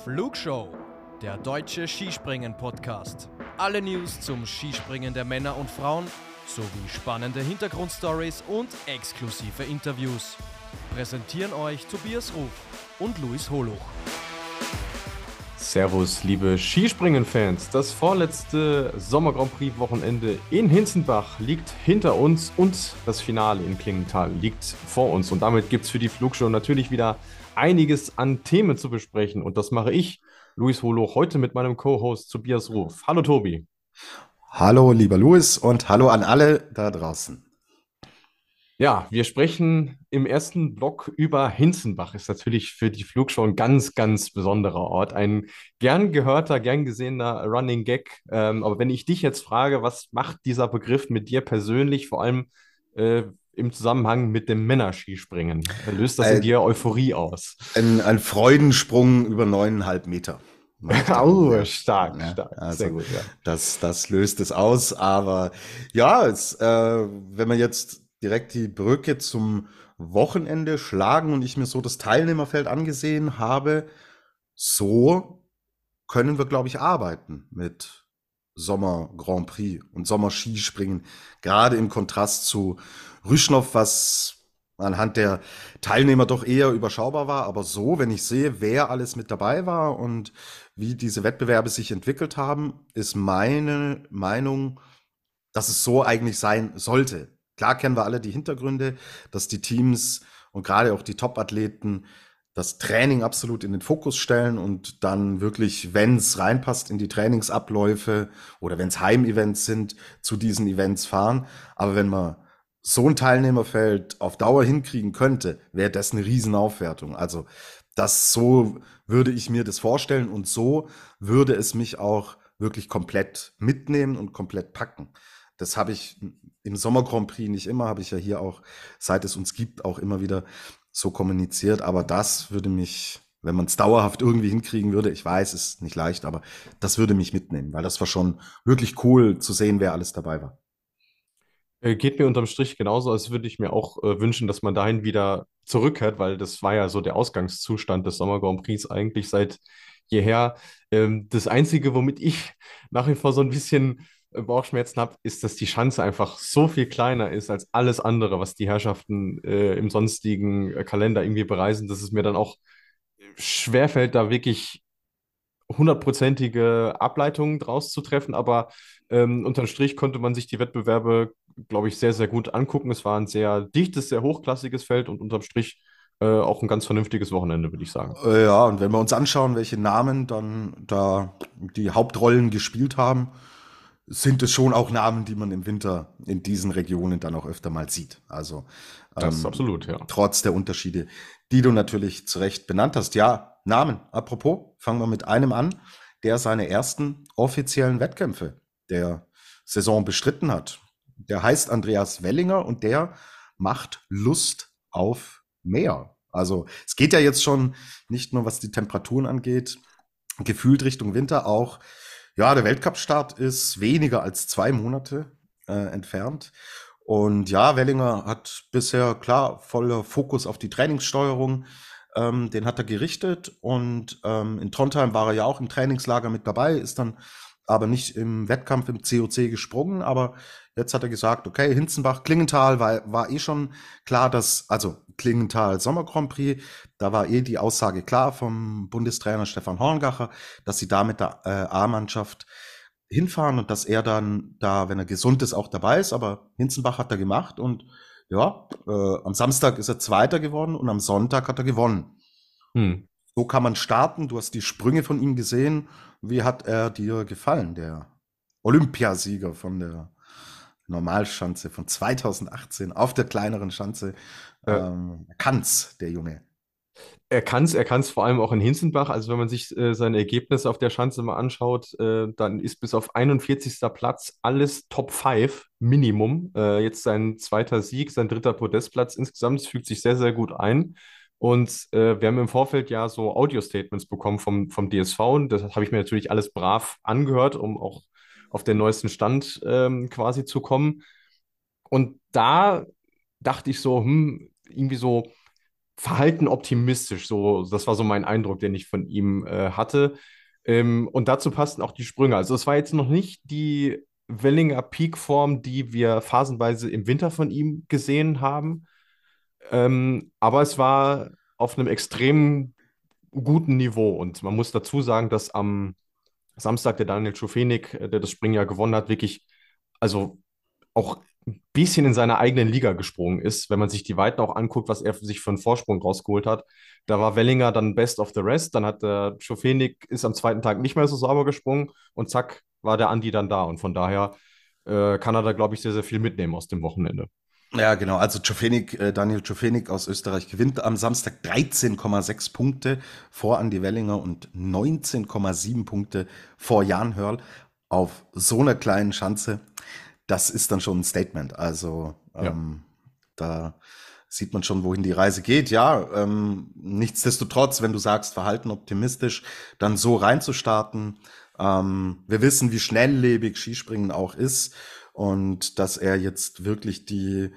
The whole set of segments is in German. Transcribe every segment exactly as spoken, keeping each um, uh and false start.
Flugshow, der deutsche Skispringen-Podcast. Alle News zum Skispringen der Männer und Frauen, sowie spannende Hintergrundstories und exklusive Interviews. Präsentieren euch Tobias Ruf und Luis Holuch. Servus, liebe Skispringen-Fans. Das vorletzte Sommer-Grand Prix-Wochenende in Hinzenbach liegt hinter uns und das Finale in Klingenthal liegt vor uns. Und damit gibt es für die Flugshow natürlich wieder einiges an Themen zu besprechen. Und das mache ich, Luis Holuch, heute mit meinem Co-Host Tobias Ruf. Hallo Tobi. Hallo lieber Luis und hallo an alle da draußen. Ja, wir sprechen im ersten Block über Hinzenbach. Ist natürlich für die Flugshow ein ganz, ganz besonderer Ort. Ein gern gehörter, gern gesehener Running Gag. Ähm, aber wenn ich dich jetzt frage, was macht dieser Begriff mit dir persönlich, vor allem äh, im Zusammenhang mit dem Männerskispringen? Löst das in Ein, dir Euphorie aus? ein, ein Freudensprung über neuneinhalb Meter. Oh, ja. stark, Ja, stark. also Sehr gut, ja. Das, das löst es aus. Aber ja, es, äh, wenn man jetzt direkt die Brücke zum Wochenende schlagen und ich mir so das Teilnehmerfeld angesehen habe, so können wir, glaube ich, arbeiten mit Sommer Grand Prix und Sommer Skispringen, gerade im Kontrast zu Rüschnow, was anhand der Teilnehmer doch eher überschaubar war. Aber so, wenn ich sehe, wer alles mit dabei war und wie diese Wettbewerbe sich entwickelt haben, ist meine Meinung, dass es so eigentlich sein sollte. Klar kennen wir alle die Hintergründe, dass die Teams und gerade auch die Top-Athleten das Training absolut in den Fokus stellen und dann wirklich, wenn es reinpasst in die Trainingsabläufe oder wenn es Heimevents sind, zu diesen Events fahren. Aber wenn man so ein Teilnehmerfeld auf Dauer hinkriegen könnte, wäre das eine Riesenaufwertung. Also das so würde ich mir das vorstellen und so würde es mich auch wirklich komplett mitnehmen und komplett packen. Das habe ich im Sommer Grand Prix nicht immer, habe ich ja hier auch, seit es uns gibt, auch immer wieder so kommuniziert. Aber das würde mich, wenn man es dauerhaft irgendwie hinkriegen würde, ich weiß, es ist nicht leicht, aber das würde mich mitnehmen, weil das war schon wirklich cool zu sehen, wer alles dabei war. Äh, Geht mir unterm Strich genauso, als würde ich mir auch äh, wünschen, dass man dahin wieder zurückkehrt, weil das war ja so der Ausgangszustand des Sommer Grand Prix eigentlich seit jeher. Ähm, das Einzige, womit ich nach wie vor so ein bisschen äh, Bauchschmerzen habe, ist, dass die Schanze einfach so viel kleiner ist als alles andere, was die Herrschaften äh, im sonstigen äh, Kalender irgendwie bereisen, dass es mir dann auch schwerfällt, da wirklich hundertprozentige Ableitungen draus zu treffen, aber ähm, unterm Strich konnte man sich die Wettbewerbe, glaube ich, sehr, sehr gut angucken. Es war ein sehr dichtes, sehr hochklassiges Feld und unterm Strich äh, auch ein ganz vernünftiges Wochenende, würde ich sagen. Äh, Ja, und wenn wir uns anschauen, welche Namen dann da die Hauptrollen gespielt haben, sind es schon auch Namen, die man im Winter in diesen Regionen dann auch öfter mal sieht. Also Das ähm, absolut, ja. trotz der Unterschiede, die du natürlich zu Recht benannt hast. Ja, Namen. Apropos, fangen wir mit einem an, der seine ersten offiziellen Wettkämpfe der Saison bestritten hat. Der heißt Andreas Wellinger und der macht Lust auf mehr. Also es geht ja jetzt schon nicht nur, was die Temperaturen angeht, gefühlt Richtung Winter auch. Ja, der Weltcup-Start ist weniger als zwei Monate äh, entfernt. Und ja, Wellinger hat bisher klar voller Fokus auf die Trainingssteuerung. Ähm, den hat er gerichtet. Und ähm, in Trondheim war er ja auch im Trainingslager mit dabei, ist dann aber nicht im Wettkampf im C O C gesprungen. Aber jetzt hat er gesagt, okay, Hinzenbach, Klingenthal war, war eh schon klar, dass, also Klingenthal Sommer Grand Prix, da war eh die Aussage klar vom Bundestrainer Stefan Horngacher, dass sie da mit der äh, A-Mannschaft hinfahren und dass er dann da, wenn er gesund ist, auch dabei ist. Aber Hinzenbach hat er gemacht und ja, äh, am Samstag ist er Zweiter geworden und am Sonntag hat er gewonnen. Hm. So kann man starten. Du hast die Sprünge von ihm gesehen. Wie hat er dir gefallen, der Olympiasieger von der Normalschanze von zweitausendachtzehn auf der kleineren Schanze? Äh, Ähm, kann's, der Junge. Er kann es, er kann es vor allem auch in Hinzenbach. Also wenn man sich äh, seine Ergebnisse auf der Schanze mal anschaut, äh, dann ist bis auf einundvierzigsten Platz alles Top fünf Minimum. Äh, jetzt sein zweiter Sieg, sein dritter Podestplatz insgesamt. Es fügt sich sehr, sehr gut ein. Und äh, wir haben im Vorfeld ja so Audio-Statements bekommen vom, vom D S V. Und das habe ich mir natürlich alles brav angehört, um auch auf den neuesten Stand ähm, quasi zu kommen. Und da dachte ich so, hm, irgendwie so. verhalten optimistisch. So, das war so mein Eindruck, den ich von ihm äh, hatte. Ähm, und dazu passten auch die Sprünge. Also es war jetzt noch nicht die Wellinger Peak-Form, die wir phasenweise im Winter von ihm gesehen haben. Ähm, aber es war auf einem extrem guten Niveau. Und man muss dazu sagen, dass am Samstag der Daniel Schofenig, äh, der das Springen ja gewonnen hat, wirklich, also auch ein bisschen in seiner eigenen Liga gesprungen ist. Wenn man sich die Weiten auch anguckt, was er sich für einen Vorsprung rausgeholt hat. Da war Wellinger dann best of the rest. Dann hat der Schofenig ist am zweiten Tag nicht mehr so sauber gesprungen und zack, war der Andi dann da. Und von daher äh, kann er da, glaube ich, sehr, sehr viel mitnehmen aus dem Wochenende. Ja, genau. Also Czofenik, äh, Daniel Czofenik aus Österreich gewinnt am Samstag dreizehn Komma sechs Punkte vor Andi Wellinger und neunzehn Komma sieben Punkte vor Jan Hörl auf so einer kleinen Schanze. Das ist dann schon ein Statement. Also Ja. ähm, da sieht man schon, wohin die Reise geht. Ja, ähm, nichtsdestotrotz, wenn du sagst, verhalten optimistisch, dann so reinzustarten. Ähm, wir wissen, wie schnelllebig Skispringen auch ist und dass er jetzt wirklich die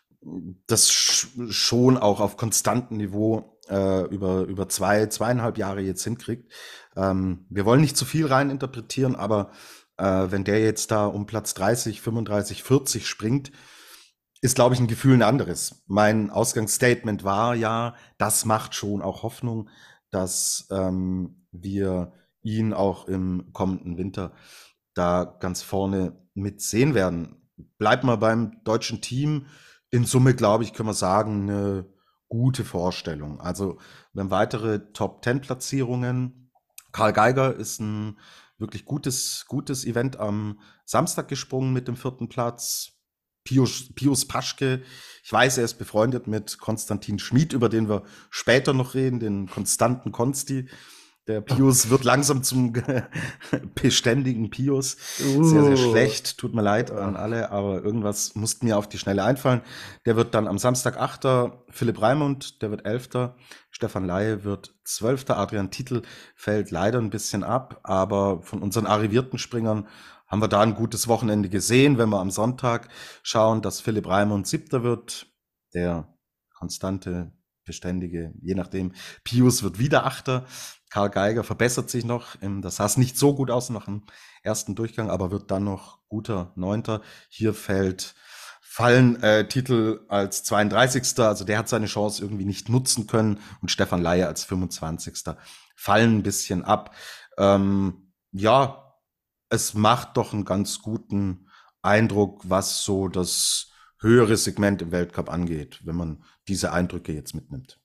das sch- schon auch auf konstantem Niveau äh, über über zwei zweieinhalb Jahre jetzt hinkriegt. Ähm, wir wollen nicht zu viel rein interpretieren, aber äh, wenn der jetzt da um Platz dreißig, fünfunddreißig, vierzig springt, ist, glaube ich, ein Gefühl ein anderes. Mein Ausgangsstatement war ja, das macht schon auch Hoffnung, dass ähm, wir ihn auch im kommenden Winter da ganz vorne mit sehen werden. Bleibt mal beim deutschen Team. In Summe, glaube ich, können wir sagen, eine gute Vorstellung. Also wir haben weitere Top-Ten-Platzierungen. Karl Geiger ist ein wirklich gutes, gutes Event am Samstag gesprungen mit dem vierten Platz. Pius, Pius Paschke, ich weiß, er ist befreundet mit Konstantin Schmid, über den wir später noch reden, den konstanten Konsti. Der Pius wird langsam zum beständigen Pius. Sehr, sehr schlecht. Tut mir leid an alle, aber irgendwas musste mir auf die Schnelle einfallen. Der wird dann am Samstag Achter. Philipp Raimund, der wird Elfter. Stefan Laie wird Zwölfter. Adrian Titel fällt leider ein bisschen ab, aber von unseren arrivierten Springern haben wir da ein gutes Wochenende gesehen. Wenn wir am Sonntag schauen, dass Philipp Raimund Siebter wird, der konstante, beständige, je nachdem, Pius wird wieder Achter. Karl Geiger verbessert sich noch. Das sah es nicht so gut aus nach dem ersten Durchgang, aber wird dann noch guter Neunter. Hier fällt, fallen äh, Titel als zweiunddreißigster. Also der hat seine Chance irgendwie nicht nutzen können. Und Stefan Laie als fünfundzwanzigster fallen ein bisschen ab. Ähm, ja, es macht doch einen ganz guten Eindruck, was so das höhere Segment im Weltcup angeht, wenn man diese Eindrücke jetzt mitnimmt.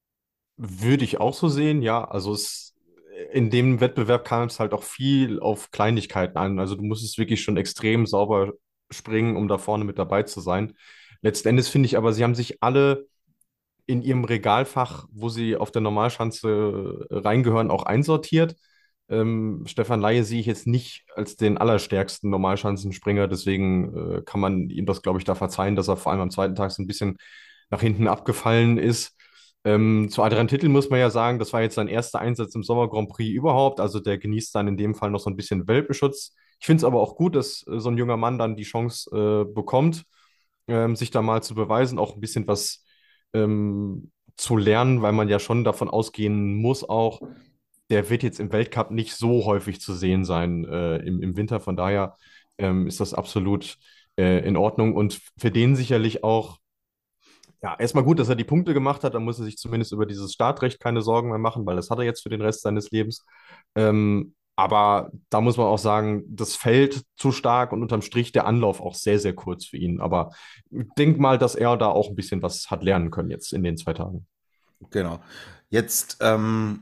Würde ich auch so sehen, ja. Also es, in dem Wettbewerb kam es halt auch viel auf Kleinigkeiten an. Also du musstest wirklich schon extrem sauber springen, um da vorne mit dabei zu sein. Letzten Endes finde ich aber, sie haben sich alle in ihrem Regalfach, wo sie auf der Normalschanze reingehören, auch einsortiert. Ähm, Stefan Laie sehe ich jetzt nicht als den allerstärksten Normalschanzenspringer, deswegen äh, kann man ihm das, glaube ich, da verzeihen, dass er vor allem am zweiten Tag so ein bisschen nach hinten abgefallen ist. Ähm, zu Adrian Titel muss man ja sagen, das war jetzt sein erster Einsatz im Sommer Grand Prix überhaupt. Also der genießt dann in dem Fall noch so ein bisschen Welpenschutz. Ich finde es aber auch gut, dass äh, so ein junger Mann dann die Chance äh, bekommt, ähm, sich da mal zu beweisen, auch ein bisschen was ähm, zu lernen, weil man ja schon davon ausgehen muss auch, der wird jetzt im Weltcup nicht so häufig zu sehen sein äh, im, im Winter. Von daher ähm, ist das absolut äh, in Ordnung und für den sicherlich auch, ja, erstmal gut, dass er die Punkte gemacht hat. Da muss er sich zumindest über dieses Startrecht keine Sorgen mehr machen, weil das hat er jetzt für den Rest seines Lebens. Ähm, aber da muss man auch sagen, das Feld zu stark und unterm Strich der Anlauf auch sehr, sehr kurz für ihn. Aber ich denke mal, dass er da auch ein bisschen was hat lernen können jetzt in den zwei Tagen. Genau. Jetzt, ähm,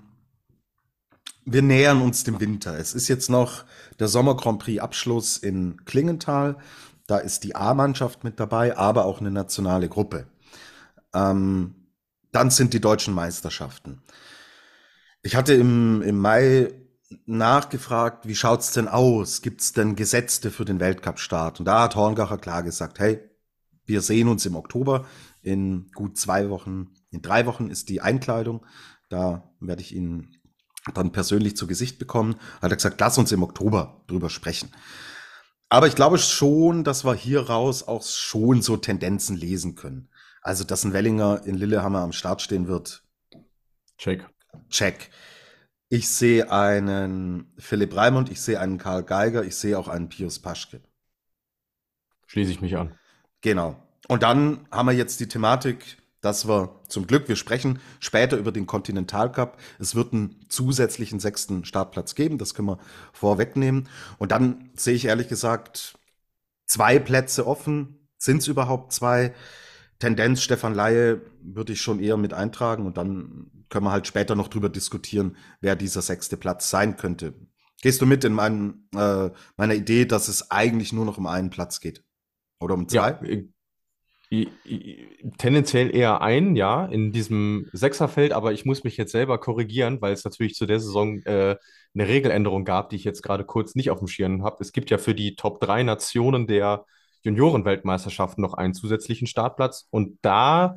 wir nähern uns dem Winter. Es ist jetzt noch der Sommer Grand Prix Abschluss in Klingenthal. Da ist die A-Mannschaft mit dabei, aber auch eine nationale Gruppe. Ähm, dann sind die deutschen Meisterschaften. Ich hatte im, im Mai nachgefragt, wie schaut's denn aus? Gibt's denn Gesetzte für den Weltcup-Start? Und da hat Horngacher klar gesagt, hey, wir sehen uns im Oktober. In gut zwei Wochen, in drei Wochen ist die Einkleidung. Da werde ich ihn dann persönlich zu Gesicht bekommen. Hat er gesagt, lass uns im Oktober drüber sprechen. Aber ich glaube schon, dass wir hier raus auch schon so Tendenzen lesen können. Also, dass ein Wellinger in Lillehammer am Start stehen wird, Check. check. Ich sehe einen Philipp Raimund, ich sehe einen Karl Geiger, ich sehe auch einen Pius Paschke. Schließe ich mich an. Genau. Und dann haben wir jetzt die Thematik, dass wir zum Glück, wir sprechen später über den Continental Cup. Es wird einen zusätzlichen sechsten Startplatz geben, das können wir vorwegnehmen. Und dann sehe ich ehrlich gesagt zwei Plätze offen. Sind es überhaupt zwei? Tendenz Stefan Laie würde ich schon eher mit eintragen und dann können wir halt später noch drüber diskutieren, wer dieser sechste Platz sein könnte. Gehst du mit in mein, äh, meiner Idee, dass es eigentlich nur noch um einen Platz geht? Oder um zwei? Ja, äh, i- i- tendenziell eher ein, ja, in diesem Sechserfeld, aber ich muss mich jetzt selber korrigieren, weil es natürlich zu der Saison äh, eine Regeländerung gab, die ich jetzt gerade kurz nicht auf dem Schirm habe. Es gibt ja für die Top drei Nationen der Juniorenweltmeisterschaften noch einen zusätzlichen Startplatz und da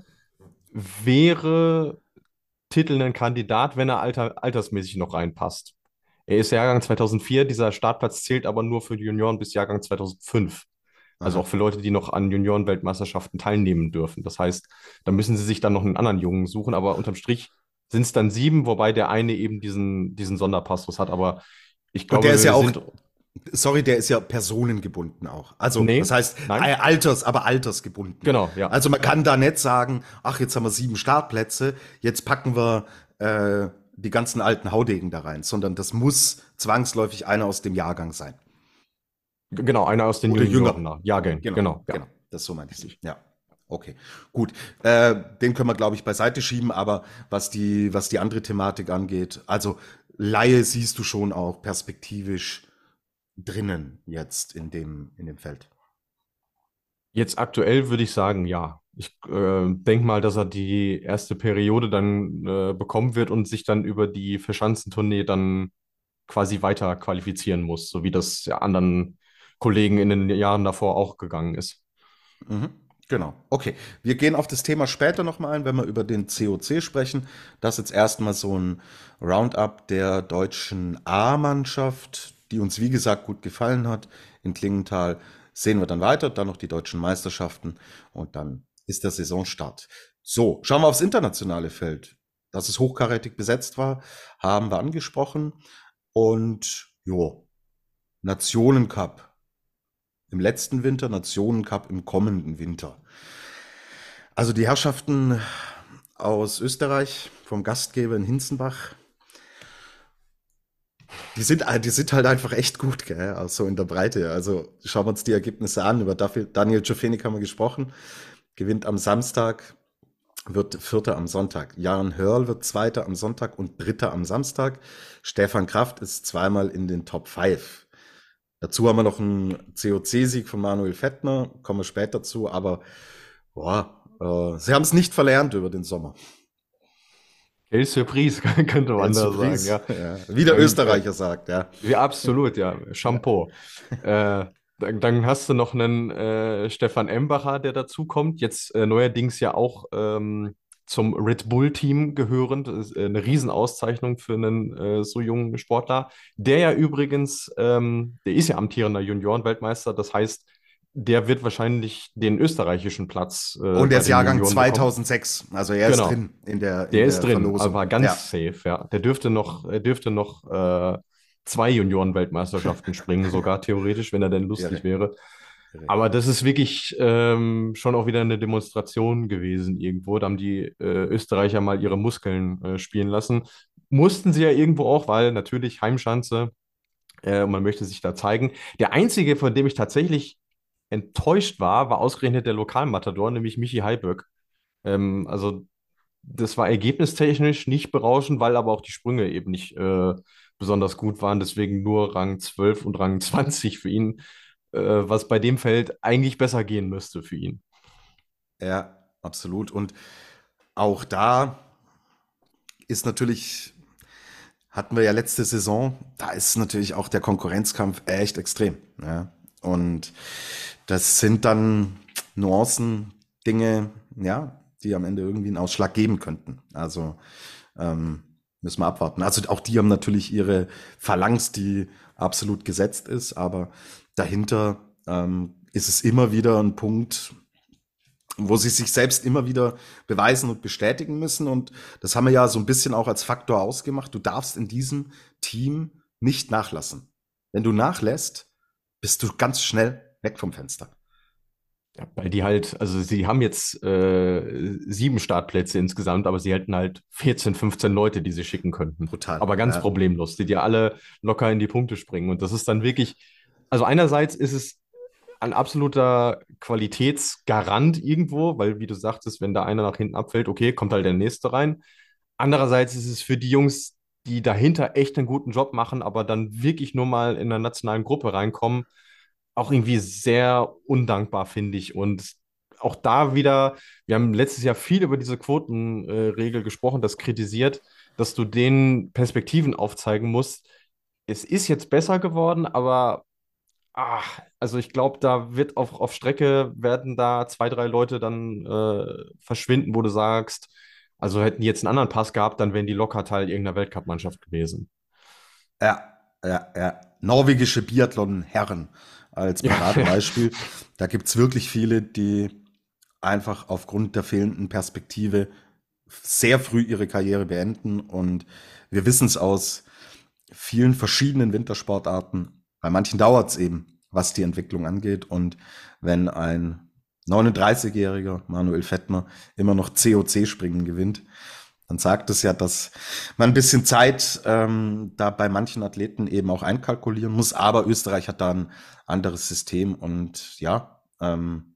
wäre Titel ein Kandidat, wenn er alter, altersmäßig noch reinpasst. Er ist Jahrgang zweitausendvier, dieser Startplatz zählt aber nur für die Junioren bis Jahrgang zweitausendfünf. Also auch Aha. für Leute, die noch an Juniorenweltmeisterschaften teilnehmen dürfen. Das heißt, da müssen sie sich dann noch einen anderen Jungen suchen, aber unterm Strich sind es dann sieben, wobei der eine eben diesen, diesen Sonderpassus hat. Aber ich Und der glaube, ist ja wir auch, sind. sorry, der ist ja personengebunden auch. Also, das Nee, heißt, nein, äh, alters, aber altersgebunden. genau, ja. Also, man kann da nicht sagen, ach, jetzt haben wir sieben Startplätze, jetzt packen wir äh, die ganzen alten Haudegen da rein, sondern das muss zwangsläufig einer aus dem Jahrgang sein. G- Genau, einer aus den Oder Junioren, jünger. na, Jahrgängen, Genau, genau, ja. genau. Das so meinte ich. Ja. Okay, gut. Äh, den können wir, glaube ich, beiseite schieben, aber was die, was die andere Thematik angeht, also Laie siehst du schon auch perspektivisch drinnen jetzt in dem, in dem Feld. Jetzt aktuell würde ich sagen, ja. Ich äh, denke mal, dass er die erste Periode dann äh, bekommen wird und sich dann über die Verschanzentournee dann quasi weiter qualifizieren muss, so wie das ja anderen Kollegen in den Jahren davor auch gegangen ist. Mhm. Genau. Okay. Wir gehen auf das Thema später nochmal ein, wenn wir über den C O C sprechen. Das ist jetzt erstmal so ein Roundup der deutschen A-Mannschaft, die uns, wie gesagt, gut gefallen hat. In Klingenthal sehen wir dann weiter, dann noch die deutschen Meisterschaften und dann ist der Saisonstart. So, schauen wir aufs internationale Feld. Dass es hochkarätig besetzt war, haben wir angesprochen. Und jo, Nationencup im letzten Winter, Nationencup im kommenden Winter. Also die Herrschaften aus Österreich, vom Gastgeber in Hinzenbach, die sind, die sind halt einfach echt gut, gell? Auch so in der Breite. Also schauen wir uns die Ergebnisse an. Über Daniel Czofenik haben wir gesprochen. Gewinnt am Samstag, wird Vierter am Sonntag. Jan Hörl wird Zweiter am Sonntag und Dritter am Samstag. Stefan Kraft ist zweimal in den Top fünf. Dazu haben wir noch einen C O C-Sieg von Manuel Fettner, kommen wir später zu, aber boah, äh, sie haben es nicht verlernt über den Sommer. Quelle Surprise, könnte man da sagen, ja. Ja, wie der Ähm, Österreicher sagt, ja. Ja, absolut, ja. Shampoo. Äh, dann, dann hast du noch einen äh, Stefan Embacher, der dazukommt. Jetzt äh, neuerdings ja auch ähm, zum Red Bull-Team gehörend. Das ist äh, eine Riesenauszeichnung für einen äh, so jungen Sportler. Der ja übrigens, ähm, der ist ja amtierender Juniorenweltmeister. Das heißt, der wird wahrscheinlich den österreichischen Platz äh, Und bei er ist den Jahrgang Junioren bekommen. zweitausendsechs, also er ist Genau. drin in der, in Der ist der drin, Verlosung. aber ganz Ja. safe, ja. Der dürfte noch, er dürfte noch äh, zwei Junioren-Weltmeisterschaften springen, sogar theoretisch, wenn er denn lustig Irre. wäre. Irre. Aber das ist wirklich ähm, schon auch wieder eine Demonstration gewesen irgendwo. Da haben die äh, Österreicher mal ihre Muskeln äh, spielen lassen. Mussten sie ja irgendwo auch, weil natürlich Heimschanze, äh, und man möchte sich da zeigen. Der einzige, von dem ich tatsächlich enttäuscht war, war ausgerechnet der Lokalmatador, nämlich Michi Heiböck. Ähm, also das war ergebnistechnisch nicht berauschend, weil aber auch die Sprünge eben nicht äh, besonders gut waren. Deswegen nur Rang zwölf und Rang zwanzig für ihn, äh, was bei dem Feld eigentlich besser gehen müsste für ihn. Ja, absolut. Und auch da ist natürlich, hatten wir ja letzte Saison, da ist natürlich auch der Konkurrenzkampf echt extrem. Ja. Und das sind dann Nuancen, Dinge, ja, die am Ende irgendwie einen Ausschlag geben könnten. Also ähm, müssen wir abwarten. Also auch die haben natürlich ihre Phalanx, die absolut gesetzt ist, aber dahinter ähm, ist es immer wieder ein Punkt, wo sie sich selbst immer wieder beweisen und bestätigen müssen. Und das haben wir ja so ein bisschen auch als Faktor ausgemacht. Du darfst in diesem Team nicht nachlassen. Wenn du nachlässt, bist du ganz schnell weg vom Fenster. Ja, weil die halt, also sie haben jetzt äh, sieben Startplätze insgesamt, aber sie hätten halt vierzehn, fünfzehn Leute, die sie schicken könnten. Brutal. Aber ganz Ja. problemlos, die dir alle locker in die Punkte springen. Und das ist dann wirklich, also einerseits ist es ein absoluter Qualitätsgarant irgendwo, weil, wie du sagtest, wenn da einer nach hinten abfällt, okay, kommt halt der nächste rein. Andererseits ist es für die Jungs, die dahinter echt einen guten Job machen, aber dann wirklich nur mal in einer nationalen Gruppe reinkommen, auch irgendwie sehr undankbar, finde ich. Und auch da wieder, wir haben letztes Jahr viel über diese Quotenregel gesprochen, das kritisiert, dass du denen Perspektiven aufzeigen musst. Es ist jetzt besser geworden, aber ach, also ich glaube, da wird auf, auf Strecke werden da zwei, drei Leute dann äh, verschwinden, wo du sagst, also hätten die jetzt einen anderen Pass gehabt, dann wären die locker Teil irgendeiner Weltcup-Mannschaft gewesen. Ja, ja, ja. Norwegische Biathlon-Herren als Ja, Paradebeispiel. Da gibt's wirklich viele, die einfach aufgrund der fehlenden Perspektive sehr früh ihre Karriere beenden. Und wir wissen es aus vielen verschiedenen Wintersportarten. Bei manchen dauert's eben, was die Entwicklung angeht. Und wenn ein neununddreißigjähriger Manuel Fettner immer noch C O C-Springen gewinnt, dann sagt es ja, dass man ein bisschen Zeit ähm, da bei manchen Athleten eben auch einkalkulieren muss. Aber Österreich hat da ein anderes System und ja, ähm,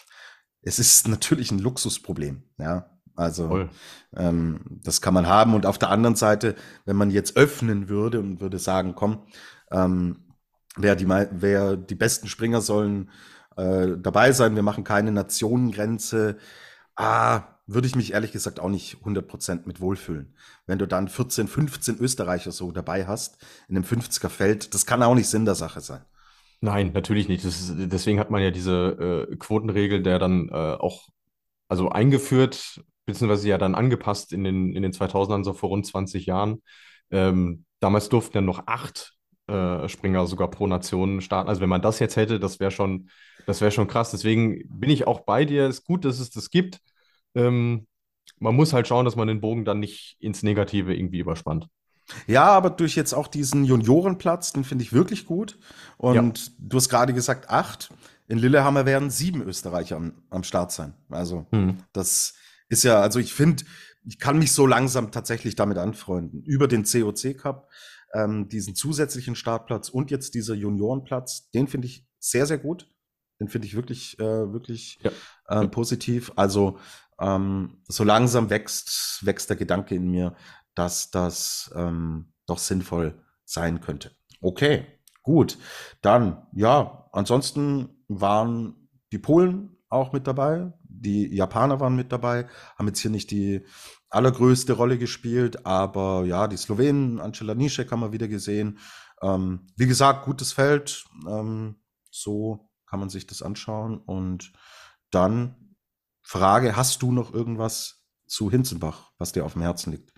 es ist natürlich ein Luxusproblem. Ja, also voll. ähm, das kann man haben. Und auf der anderen Seite, wenn man jetzt öffnen würde und würde sagen, komm, ähm, wer die, mei- wer die besten Springer sollen äh, dabei sein, wir machen keine Nationengrenze, ah, würde ich mich ehrlich gesagt auch nicht hundert Prozent mit wohlfühlen. Wenn du dann vierzehn, fünfzehn Österreicher so dabei hast, in einem fünfziger-Feld, das kann auch nicht Sinn der Sache sein. Nein, natürlich nicht. Das ist, deswegen hat man ja diese äh, Quotenregel, der dann äh, auch, also eingeführt, beziehungsweise ja dann angepasst in den, in den zweitausendern, so vor rund zwanzig Jahren. Ähm, damals durften ja noch acht äh, Springer sogar pro Nation starten. Also wenn man das jetzt hätte, das wäre schon, das wäre schon krass. Deswegen bin ich auch bei dir. Es ist gut, dass es das gibt. Ähm, Man muss halt schauen, dass man den Bogen dann nicht ins Negative irgendwie überspannt. Ja, aber durch jetzt auch diesen Juniorenplatz, den finde ich wirklich gut. Ja. Und du hast gerade gesagt, acht. In Lillehammer werden sieben Österreicher am, am Start sein. Also, Hm. das ist ja, also ich finde, ich kann mich so langsam tatsächlich damit anfreunden. Über den C O C Cup, ähm, diesen zusätzlichen Startplatz und jetzt dieser Juniorenplatz, den finde ich sehr, sehr gut. Den finde ich wirklich, äh, wirklich Ja. äh, Ja. positiv. Also, ähm, so langsam wächst, wächst der Gedanke in mir, dass das ähm, doch sinnvoll sein könnte. Okay, gut. Dann, ja, ansonsten waren die Polen auch mit dabei, die Japaner waren mit dabei, haben jetzt hier nicht die allergrößte Rolle gespielt, aber ja, die Slowenen, Angela Nischek haben wir wieder gesehen. Ähm, wie gesagt, gutes Feld, ähm, so kann man sich das anschauen. Und dann Frage, hast du noch irgendwas zu Hinzenbach, was dir auf dem Herzen liegt?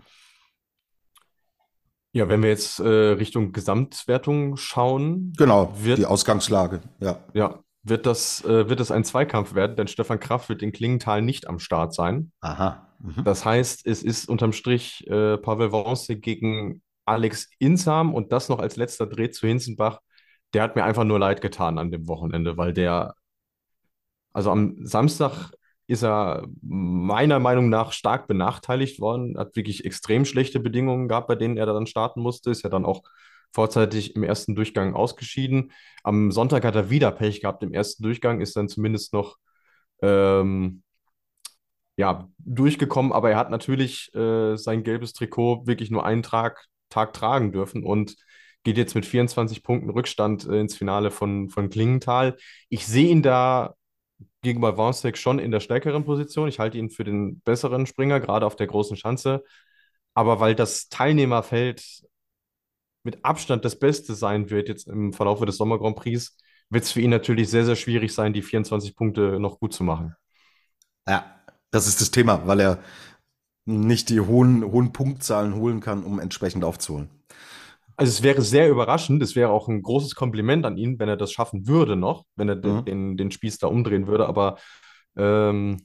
Ja, wenn wir jetzt äh, Richtung Gesamtwertung schauen, Genau, die wird, Ausgangslage, ja. ja, wird das, äh, wird das ein Zweikampf werden, denn Stefan Kraft wird in Klingenthal nicht am Start sein. Aha. Mhm. Das heißt, es ist unterm Strich äh, Pavel Wronse gegen Alex Insam und das noch als letzter Dreh zu Hinzenbach. Der hat mir einfach nur leid getan an dem Wochenende, weil der, also am Samstag ist er meiner Meinung nach stark benachteiligt worden, hat wirklich extrem schlechte Bedingungen gehabt, bei denen er dann starten musste, ist ja dann auch vorzeitig im ersten Durchgang ausgeschieden. Am Sonntag hat er wieder Pech gehabt im ersten Durchgang, ist dann zumindest noch ähm, ja, durchgekommen, aber er hat natürlich äh, sein gelbes Trikot wirklich nur einen Tag, Tag tragen dürfen und geht jetzt mit vierundzwanzig Punkten Rückstand äh, ins Finale von, von Klingenthal. Ich sehe ihn da gegenüber Wawrzyk schon in der stärkeren Position. Ich halte ihn für den besseren Springer, gerade auf der großen Schanze. Aber weil das Teilnehmerfeld mit Abstand das Beste sein wird jetzt im Verlauf des Sommer Grand Prix, wird es für ihn natürlich sehr, sehr schwierig sein, die vierundzwanzig Punkte noch gut zu machen. Ja, das ist das Thema, weil er nicht die hohen, hohen Punktzahlen holen kann, um entsprechend aufzuholen. Also es wäre sehr überraschend, es wäre auch ein großes Kompliment an ihn, wenn er das schaffen würde noch, wenn er den, Mhm. den, den Spieß da umdrehen würde, aber ähm,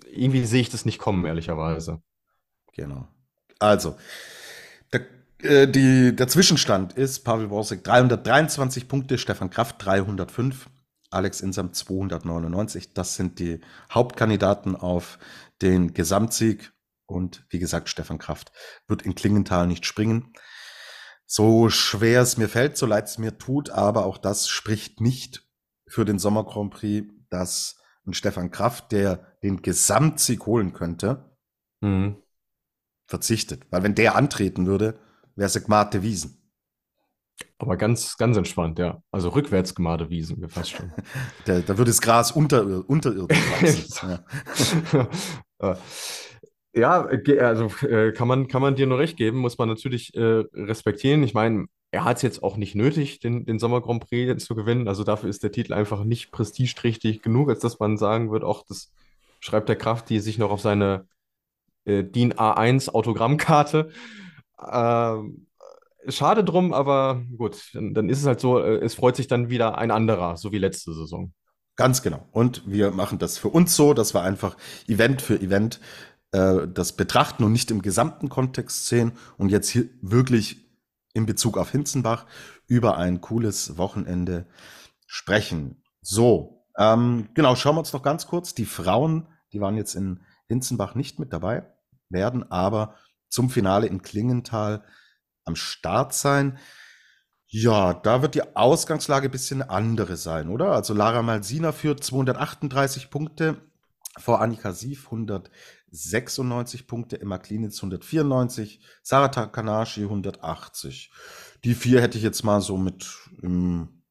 irgendwie sehe ich das nicht kommen, ehrlicherweise. Genau. Also, der, äh, die, der Zwischenstand ist Pavel Borsig dreihundertdreiundzwanzig Punkte, Stefan Kraft dreihundertfünf, Alex Insam zweihundertneunundneunzig. Das sind die Hauptkandidaten auf den Gesamtsieg. Und wie gesagt, Stefan Kraft wird in Klingenthal nicht springen. So schwer es mir fällt, so leid es mir tut, aber auch das spricht nicht für den Sommer Grand Prix, dass ein Stefan Kraft, der den Gesamtsieg holen könnte, Mhm. verzichtet. Weil wenn der antreten würde, wäre es Gmate Wiesen. Aber ganz, ganz entspannt, ja. Also rückwärts gemade Wiesen, wir fast schon. Da, da würde das Gras unter, unterirdisch wachsen. Ja. Äh, Ja, ge- also äh, kann man, kann man dir nur recht geben, muss man natürlich äh, respektieren. Ich meine, er hat es jetzt auch nicht nötig, den, den Sommer Grand Prix jetzt zu gewinnen. Also dafür ist der Titel einfach nicht prestigeträchtig genug, als dass man sagen wird, auch das schreibt der Kraft, die sich noch auf seine äh, DIN A eins Autogrammkarte. Ähm, Schade drum, aber gut, dann, dann ist es halt so, äh, es freut sich dann wieder ein anderer, so wie letzte Saison. Ganz genau. Und wir machen das für uns so, dass wir einfach Event für Event äh, das betrachten und nicht im gesamten Kontext sehen und jetzt hier wirklich in Bezug auf Hinzenbach über ein cooles Wochenende sprechen. So, ähm, genau, schauen wir uns noch ganz kurz. Die Frauen, die waren jetzt in Hinzenbach nicht mit dabei, werden aber zum Finale in Klingenthal am Start sein. Ja, da wird die Ausgangslage ein bisschen eine andere sein, oder? Also Lara Malsina führt zweihundertachtunddreißig Punkte, vor Annika Sief hundertsechsundneunzig Punkte, Emma Klinitz hundertvierundneunzig, Sarah Takanashi hundertachtzig. Die vier hätte ich jetzt mal so mit im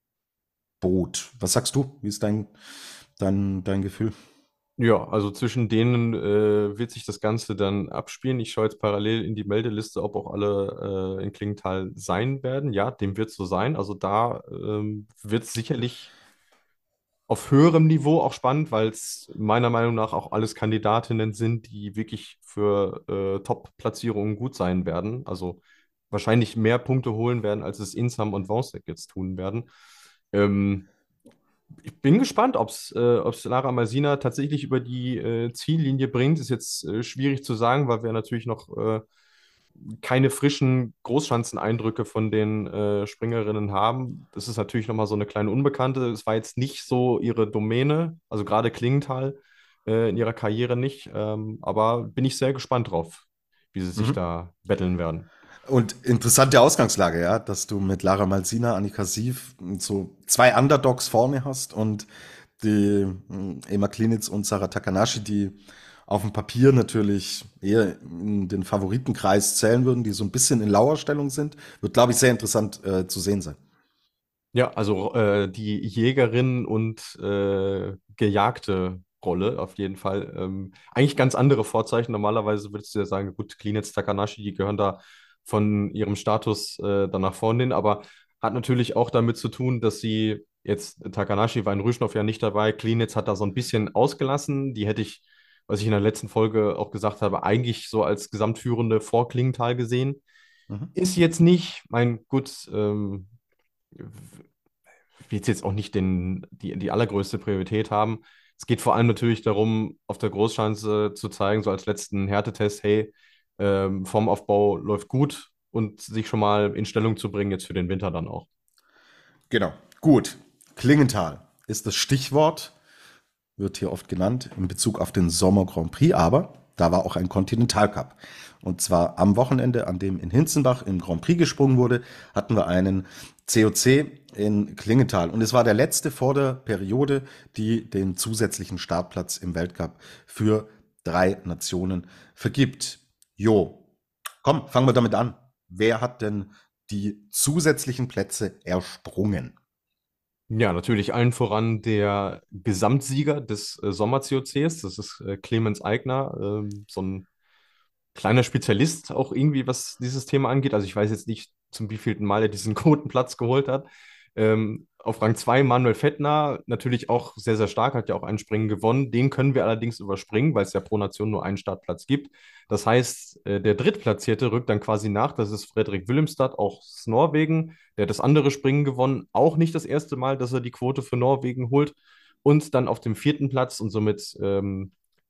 Boot. Was sagst du? Wie ist dein, dein, dein Gefühl? Ja, also zwischen denen äh, wird sich das Ganze dann abspielen. Ich schaue jetzt parallel in die Meldeliste, ob auch alle äh, in Klingenthal sein werden. Ja, dem wird so sein. Also da ähm, wird es sicherlich auf höherem Niveau auch spannend, weil es meiner Meinung nach auch alles Kandidatinnen sind, die wirklich für äh, Top-Platzierungen gut sein werden. Also wahrscheinlich mehr Punkte holen werden, als es Insam und Wonsek jetzt tun werden. Ähm, Ich bin gespannt, ob es äh, ob's Lara Masina tatsächlich über die äh, Ziellinie bringt. Ist jetzt äh, schwierig zu sagen, weil wir natürlich noch äh, keine frischen Großschanzeneindrücke von den äh, Springerinnen haben. Das ist natürlich nochmal so eine kleine Unbekannte. Es war jetzt nicht so ihre Domäne, also gerade Klingenthal äh, in ihrer Karriere nicht. Ähm, aber bin ich sehr gespannt drauf, wie sie sich Mhm. da betteln werden. Und interessante Ausgangslage, ja, dass du mit Lara Malsina, Annika Sief so zwei Underdogs vorne hast und die mh, Emma Klinitz und Sarah Takanashi, die auf dem Papier natürlich eher in den Favoritenkreis zählen würden, die so ein bisschen in Lauerstellung sind, wird, glaube ich, sehr interessant äh, zu sehen sein. Ja, also äh, die Jägerin und äh, gejagte Rolle auf jeden Fall. Ähm, eigentlich ganz andere Vorzeichen. Normalerweise würdest du ja sagen, gut, Klinitz, Takanashi, die gehören da von ihrem Status äh, dann nach vorne hin, aber hat natürlich auch damit zu tun, dass sie jetzt, Takanashi war in Rüschnow ja nicht dabei, Klinitz hat da so ein bisschen ausgelassen. Die hätte ich, was ich in der letzten Folge auch gesagt habe, eigentlich so als Gesamtführende vor Klingenthal gesehen. Mhm. Ist jetzt nicht, mein gut, ähm, wird jetzt auch nicht den, die, die allergrößte Priorität haben. Es geht vor allem natürlich darum, auf der Großschanze zu zeigen, so als letzten Härtetest, hey, ähm, Formaufbau läuft gut und sich schon mal in Stellung zu bringen, jetzt für den Winter dann auch. Genau. Gut. Klingenthal ist das Stichwort, wird hier oft genannt in Bezug auf den Sommer Grand Prix, aber da war auch ein Kontinentalcup. Und zwar am Wochenende, an dem in Hinzenbach im Grand Prix gesprungen wurde, hatten wir einen C O C in Klingenthal. Und es war der letzte vor der Periode, die den zusätzlichen Startplatz im Weltcup für drei Nationen vergibt. Jo, komm, fangen wir damit an. Wer hat denn die zusätzlichen Plätze ersprungen? Ja, natürlich allen voran der Gesamtsieger des äh, Sommer-C O Cs, das ist äh, Clemens Eigner, ähm, so ein kleiner Spezialist auch irgendwie, was dieses Thema angeht. Also ich weiß jetzt nicht, zum wievielten Mal er diesen Quotenplatz geholt hat. Ähm, auf Rang zwei Manuel Fettner, natürlich auch sehr, sehr stark, hat ja auch ein Springen gewonnen. Den können wir allerdings überspringen, weil es ja pro Nation nur einen Startplatz gibt. Das heißt, äh, der Drittplatzierte rückt dann quasi nach. Das ist Frederik Willemstad, auch aus Norwegen. Der hat das andere Springen gewonnen. Auch nicht das erste Mal, dass er die Quote für Norwegen holt. Und dann auf dem vierten Platz und somit ähm,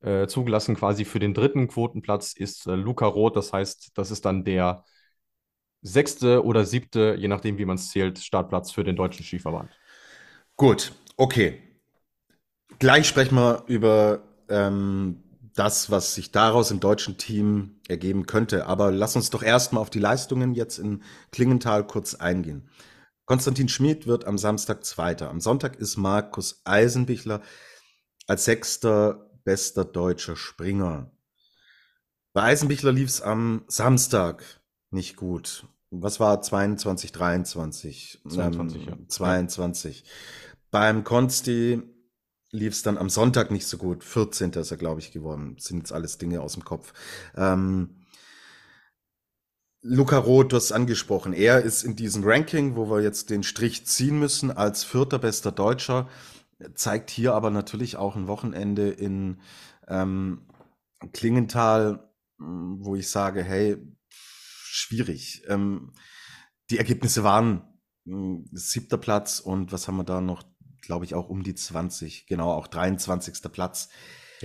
äh, zugelassen. Quasi für den dritten Quotenplatz ist äh, Luca Roth. Das heißt, das ist dann der sechste oder siebte, je nachdem, wie man es zählt, Startplatz für den Deutschen Skiverband. Gut, okay. Gleich sprechen wir über ähm, das, was sich daraus im deutschen Team ergeben könnte. Aber lass uns doch erstmal auf die Leistungen jetzt in Klingenthal kurz eingehen. Konstantin Schmid wird am Samstag Zweiter. Am Sonntag ist Markus Eisenbichler als sechster bester deutscher Springer. Bei Eisenbichler lief es am Samstag nicht gut. Was war zweiundzwanzig, dreiundzwanzig? zweiundzwanzig, ja. Ähm, zweiundzwanzig. Beim Consti lief es dann am Sonntag nicht so gut. vierzehnter ist er, glaube ich, geworden. Das sind jetzt alles Dinge aus dem Kopf. Ähm, Luca Roth, du hast es angesprochen. Er ist in diesem Ranking, wo wir jetzt den Strich ziehen müssen, als vierter bester Deutscher. Zeigt hier aber natürlich auch ein Wochenende in ähm, Klingenthal, mh, wo ich sage, hey, schwierig. Ähm, die Ergebnisse waren mh, siebter Platz und was haben wir da noch? Glaube ich auch um die zwanzig. Genau, auch dreiundzwanzigster Platz. Ja.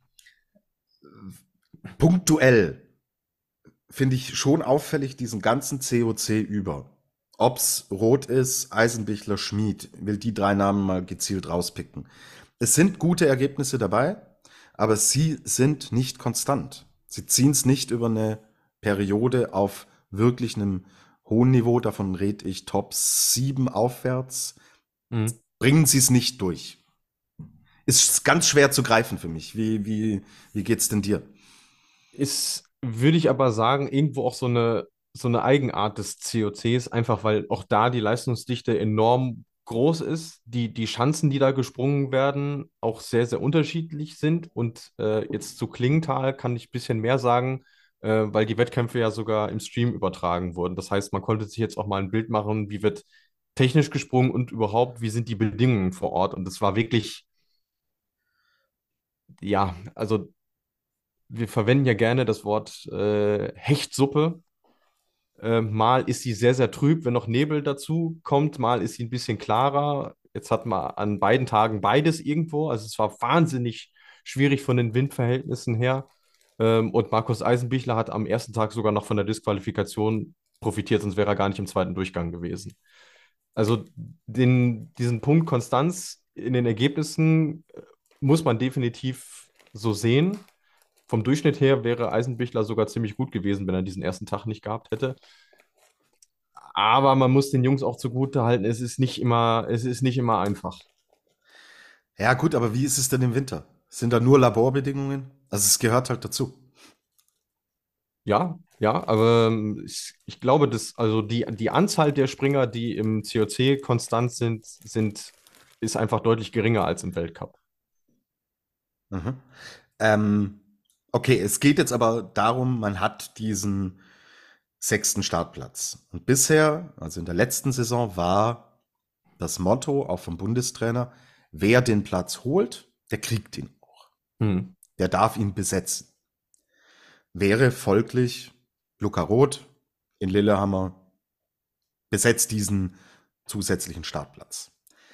Punktuell finde ich schon auffällig diesen ganzen C O C über. Ob's Roth ist, Eisenbichler, Schmid, will die drei Namen mal gezielt rauspicken. Es sind gute Ergebnisse dabei, aber sie sind nicht konstant. Sie ziehen es nicht über eine Periode auf wirklich einem hohen Niveau, davon rede ich Top sieben aufwärts, Mhm. bringen sie es nicht durch. Ist ganz schwer zu greifen für mich. Wie, wie, wie geht's denn dir? Ist, würde ich aber sagen, irgendwo auch so eine, so eine Eigenart des C O Cs, einfach weil auch da die Leistungsdichte enorm groß ist, die, die Schanzen, die da gesprungen werden, auch sehr, sehr unterschiedlich sind. Und äh, jetzt zu Klingenthal kann ich ein bisschen mehr sagen, äh, weil die Wettkämpfe ja sogar im Stream übertragen wurden. Das heißt, man konnte sich jetzt auch mal ein Bild machen, wie wird technisch gesprungen und überhaupt, wie sind die Bedingungen vor Ort. Und es war wirklich, ja, also wir verwenden ja gerne das Wort äh, Hechtsuppe. Äh, mal ist sie sehr, sehr trüb, wenn noch Nebel dazu kommt. Mal ist sie ein bisschen klarer. Jetzt hat man an beiden Tagen beides irgendwo. Also es war wahnsinnig schwierig von den Windverhältnissen her. Ähm, und Markus Eisenbichler hat am ersten Tag sogar noch von der Disqualifikation profitiert, sonst wäre er gar nicht im zweiten Durchgang gewesen. Also den, diesen Punkt Konstanz in den Ergebnissen äh, muss man definitiv so sehen. Vom Durchschnitt her wäre Eisenbichler sogar ziemlich gut gewesen, wenn er diesen ersten Tag nicht gehabt hätte. Aber man muss den Jungs auch zugute halten, es ist nicht immer, es ist nicht immer einfach. Ja, gut, aber wie ist es denn im Winter? Sind da nur Laborbedingungen? Also es gehört halt dazu. Ja, ja, aber ähm, ich, ich glaube, dass also die, die Anzahl der Springer, die im C O C konstant sind, sind, ist einfach deutlich geringer als im Weltcup. Mhm. Ähm, okay, es geht jetzt aber darum, man hat diesen sechsten Startplatz. Und bisher, also in der letzten Saison, war das Motto auch vom Bundestrainer, wer den Platz holt, der kriegt ihn auch. Hm. Der darf ihn besetzen. Wäre folglich Luca Roth in Lillehammer besetzt diesen zusätzlichen Startplatz.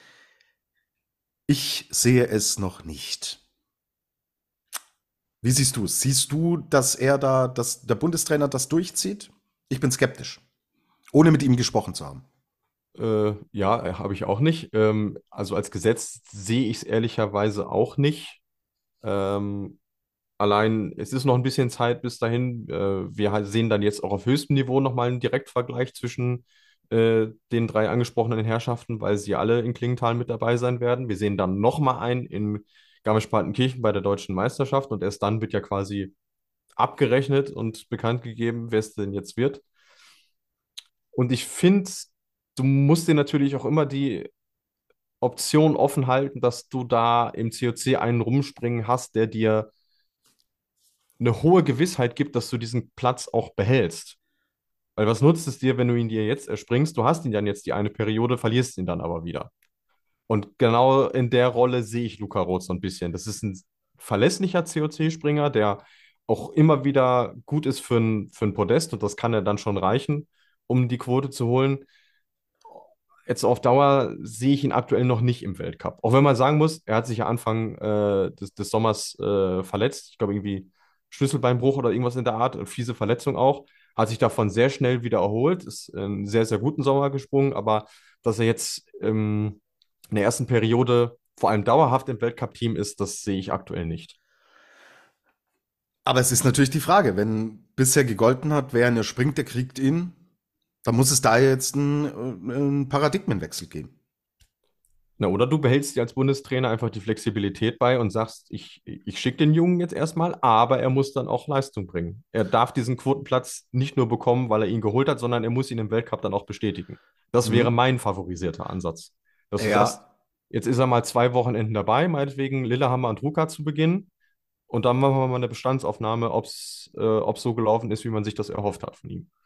Ich sehe es noch nicht. Wie siehst du es? Siehst du, dass er da, dass der Bundestrainer das durchzieht? Ich bin skeptisch, ohne mit ihm gesprochen zu haben. Äh, ja, äh, habe ich auch nicht. Ähm, also als Gesetz sehe ich es ehrlicherweise auch nicht. Ähm, Allein, es ist noch ein bisschen Zeit bis dahin. Äh, wir halt sehen dann jetzt auch auf höchstem Niveau nochmal einen Direktvergleich zwischen äh, den drei angesprochenen Herrschaften, weil sie alle in Klingenthal mit dabei sein werden. Wir sehen dann nochmal einen in Garmisch-Partenkirchen bei der Deutschen Meisterschaft und erst dann wird ja quasi abgerechnet und bekannt gegeben, wer es denn jetzt wird. Und ich finde, du musst dir natürlich auch immer die Option offen halten, dass du da im C O C einen rumspringen hast, der dir eine hohe Gewissheit gibt, dass du diesen Platz auch behältst. Weil was nutzt es dir, wenn du ihn dir jetzt erspringst? Du hast ihn dann jetzt die eine Periode, verlierst ihn dann aber wieder. Und genau in der Rolle sehe ich Luca Roth so ein bisschen. Das ist ein verlässlicher C O C-Springer, der auch immer wieder gut ist für ein, für ein Podest und das kann er dann schon reichen, um die Quote zu holen. Jetzt auf Dauer sehe ich ihn aktuell noch nicht im Weltcup. Auch wenn man sagen muss, er hat sich ja Anfang äh, des, des Sommers äh, verletzt. Ich glaube, irgendwie Schlüsselbeinbruch oder irgendwas in der Art, eine fiese Verletzung auch. Hat sich davon sehr schnell wieder erholt, ist einen sehr, sehr guten Sommer gesprungen, aber dass er jetzt ähm, in der ersten Periode vor allem dauerhaft im Weltcup-Team ist, das sehe ich aktuell nicht. Aber es ist natürlich die Frage, wenn bisher gegolten hat, wer er springt, der kriegt ihn, dann muss es da jetzt einen, einen Paradigmenwechsel geben. Na, oder du behältst dir als Bundestrainer einfach die Flexibilität bei und sagst, ich, ich schicke den Jungen jetzt erstmal, aber er muss dann auch Leistung bringen. Er darf diesen Quotenplatz nicht nur bekommen, weil er ihn geholt hat, sondern er muss ihn im Weltcup dann auch bestätigen. Das wäre Mhm. mein favorisierter Ansatz. Dass du sagst, Ja, jetzt ist er mal zwei Wochenenden dabei, meinetwegen Lillehammer und Ruka zu Beginn. Und dann machen wir mal eine Bestandsaufnahme, ob es äh, ob's so gelaufen ist, wie man sich das erhofft hat von ihm.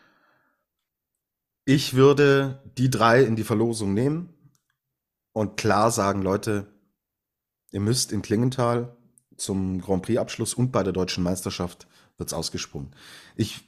ich würde die drei in die Verlosung nehmen und klar sagen, Leute, ihr müsst in Klingenthal zum Grand Prix-Abschluss und bei der deutschen Meisterschaft wird's ausgesprungen. Ich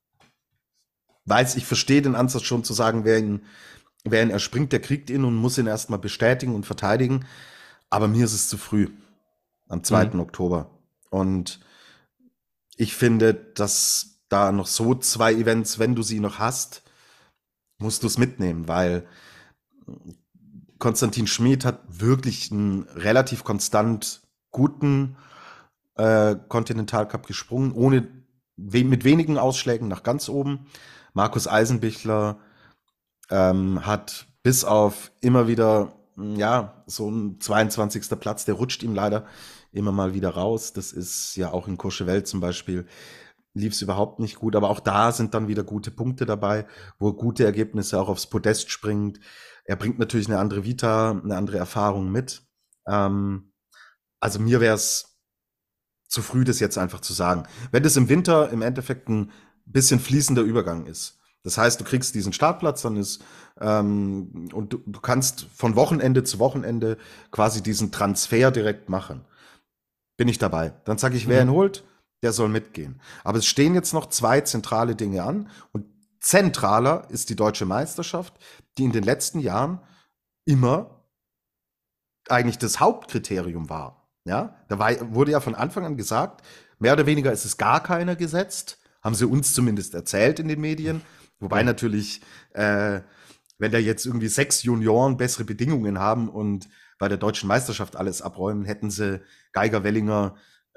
weiß, ich verstehe den Ansatz schon zu sagen, wer ihn, wer ihn erspringt, der kriegt ihn und muss ihn erstmal bestätigen und verteidigen. Aber mir ist es zu früh am zweiten Mhm. Oktober. Und ich finde, dass da noch so zwei Events, wenn du sie noch hast, musst du es mitnehmen, weil Konstantin Schmid hat wirklich einen relativ konstant guten äh, Continental Cup gesprungen, ohne we mit wenigen Ausschlägen nach ganz oben. Markus Eisenbichler ähm, hat bis auf immer wieder, ja, so ein zweiundzwanzigster Platz, der rutscht ihm leider immer mal wieder raus. Das ist ja auch in Courchevel zum Beispiel, lief es überhaupt nicht gut. Aber auch da sind dann wieder gute Punkte dabei, wo er gute Ergebnisse auch aufs Podest springt. Er bringt natürlich eine andere Vita, eine andere Erfahrung mit. Ähm, also mir wäre es zu früh, das jetzt einfach zu sagen. Wenn das im Winter im Endeffekt ein bisschen fließender Übergang ist. Das heißt, du kriegst diesen Startplatz, dann ist ähm, und du, du kannst von Wochenende zu Wochenende quasi diesen Transfer direkt machen. Bin ich dabei. Dann sage ich, wer ihn Mhm. holt, der soll mitgehen. Aber es stehen jetzt noch zwei zentrale Dinge an und zentraler ist die deutsche Meisterschaft, die in den letzten Jahren immer eigentlich das Hauptkriterium war. Ja, da war, wurde ja von Anfang an gesagt, mehr oder weniger ist es gar keiner gesetzt, haben sie uns zumindest erzählt in den Medien. Wobei Ja, natürlich, äh, wenn da jetzt irgendwie sechs Junioren bessere Bedingungen haben und bei der deutschen Meisterschaft alles abräumen, hätten sie Geiger, Wellinger,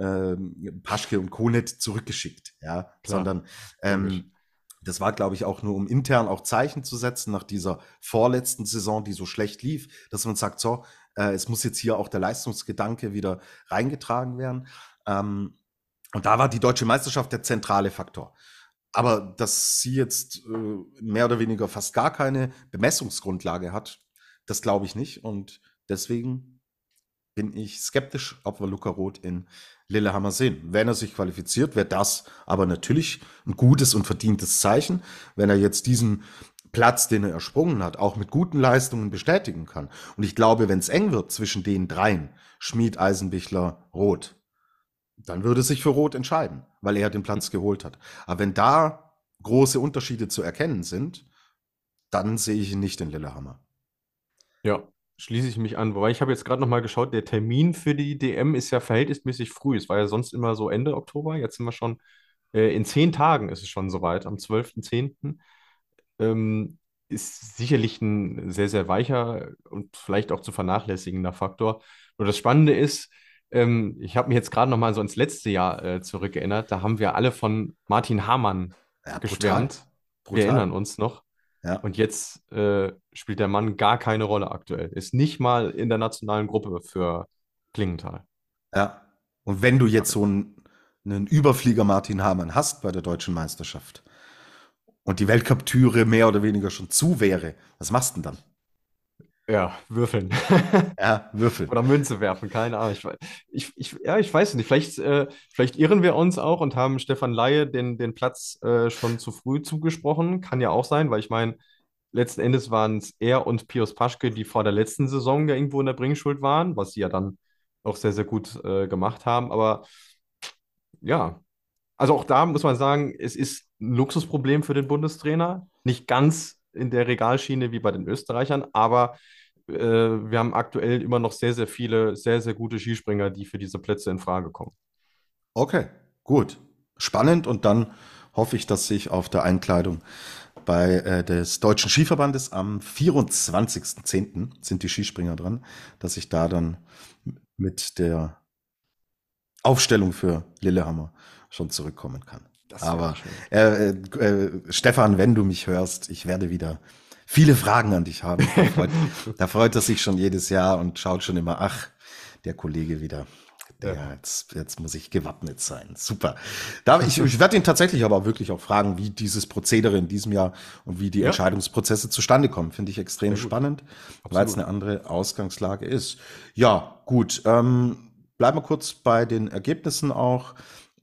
ähm, Paschke und Co. nicht zurückgeschickt. Ja, klar, sondern logisch. ähm, das war, glaube ich, auch nur, um intern auch Zeichen zu setzen nach dieser vorletzten Saison, die so schlecht lief, dass man sagt, so, äh, es muss jetzt hier auch der Leistungsgedanke wieder reingetragen werden. Ähm, und da war die deutsche Meisterschaft der zentrale Faktor. Aber dass sie jetzt äh, mehr oder weniger fast gar keine Bemessungsgrundlage hat, das glaube ich nicht. Und deswegen bin ich skeptisch, ob wir Luca Roth in Lillehammer sehen. Wenn er sich qualifiziert, wäre das aber natürlich ein gutes und verdientes Zeichen, wenn er jetzt diesen Platz, den er ersprungen hat, auch mit guten Leistungen bestätigen kann. Und ich glaube, wenn es eng wird zwischen den dreien, Schmid, Eisenbichler, Roth, dann würde es sich für Roth entscheiden, weil er den Platz geholt hat. Aber wenn da große Unterschiede zu erkennen sind, dann sehe ich ihn nicht in Lillehammer. Ja, schließe ich mich an. Wobei ich habe jetzt gerade noch mal geschaut, der Termin für die D M ist ja verhältnismäßig früh. Es war ja sonst immer so Ende Oktober. Jetzt sind wir schon, äh, in zehn Tagen ist es schon soweit, am zwölften zehnten. Ähm, ist sicherlich ein sehr, sehr weicher und vielleicht auch zu vernachlässigender Faktor. Nur das Spannende ist, ähm, ich habe mich jetzt gerade noch mal so ins letzte Jahr äh, zurückerinnert. Da haben wir alle von Martin Hamann Ja, brutal. geschwärmt. Wir erinnern Brutal. uns noch. Ja. Und jetzt äh, spielt der Mann gar keine Rolle aktuell. Ist nicht mal in der nationalen Gruppe für Klingenthal. Ja. Und wenn du jetzt so einen, einen Überflieger Martin Hamann hast bei der deutschen Meisterschaft und die Weltcup-Türe mehr oder weniger schon zu wäre, was machst du denn dann? Ja, würfeln. Ja, würfeln. Oder Münze werfen, keine Ahnung. Ich, wei- ich, ich, ja, ich weiß nicht. Vielleicht, äh, vielleicht irren wir uns auch und haben Stefan Laie den, den Platz äh, schon zu früh zugesprochen. Kann ja auch sein, weil ich meine, letzten Endes waren es er und Pius Paschke, die vor der letzten Saison ja irgendwo in der Bringschuld waren, was sie ja dann auch sehr, sehr gut äh, gemacht haben. Aber ja, also auch da muss man sagen, es ist ein Luxusproblem für den Bundestrainer. Nicht ganz in der Regalschiene wie bei den Österreichern, aber äh, wir haben aktuell immer noch sehr, sehr viele, sehr, sehr gute Skispringer, die für diese Plätze in Frage kommen. Okay, gut. Spannend und dann hoffe ich, dass ich auf der Einkleidung bei äh, des Deutschen Skiverbandes am vierundzwanzigsten zehnten sind die Skispringer dran, dass ich da dann mit der Aufstellung für Lillehammer schon zurückkommen kann. Das wäre Aber schön. äh, äh, Stefan, wenn du mich hörst, ich werde wieder viele Fragen an dich haben. Da freut, da freut er sich schon jedes Jahr und schaut schon immer, ach, der Kollege wieder. Der, Ja. jetzt, jetzt muss ich gewappnet sein. Super. Da, ich ich werde ihn tatsächlich aber auch wirklich auch fragen, wie dieses Prozedere in diesem Jahr und wie die Ja. Entscheidungsprozesse zustande kommen. Finde ich extrem Sehr gut. spannend, weil es Absolut. eine andere Ausgangslage ist. Ja, gut. Ähm, bleiben wir kurz bei den Ergebnissen auch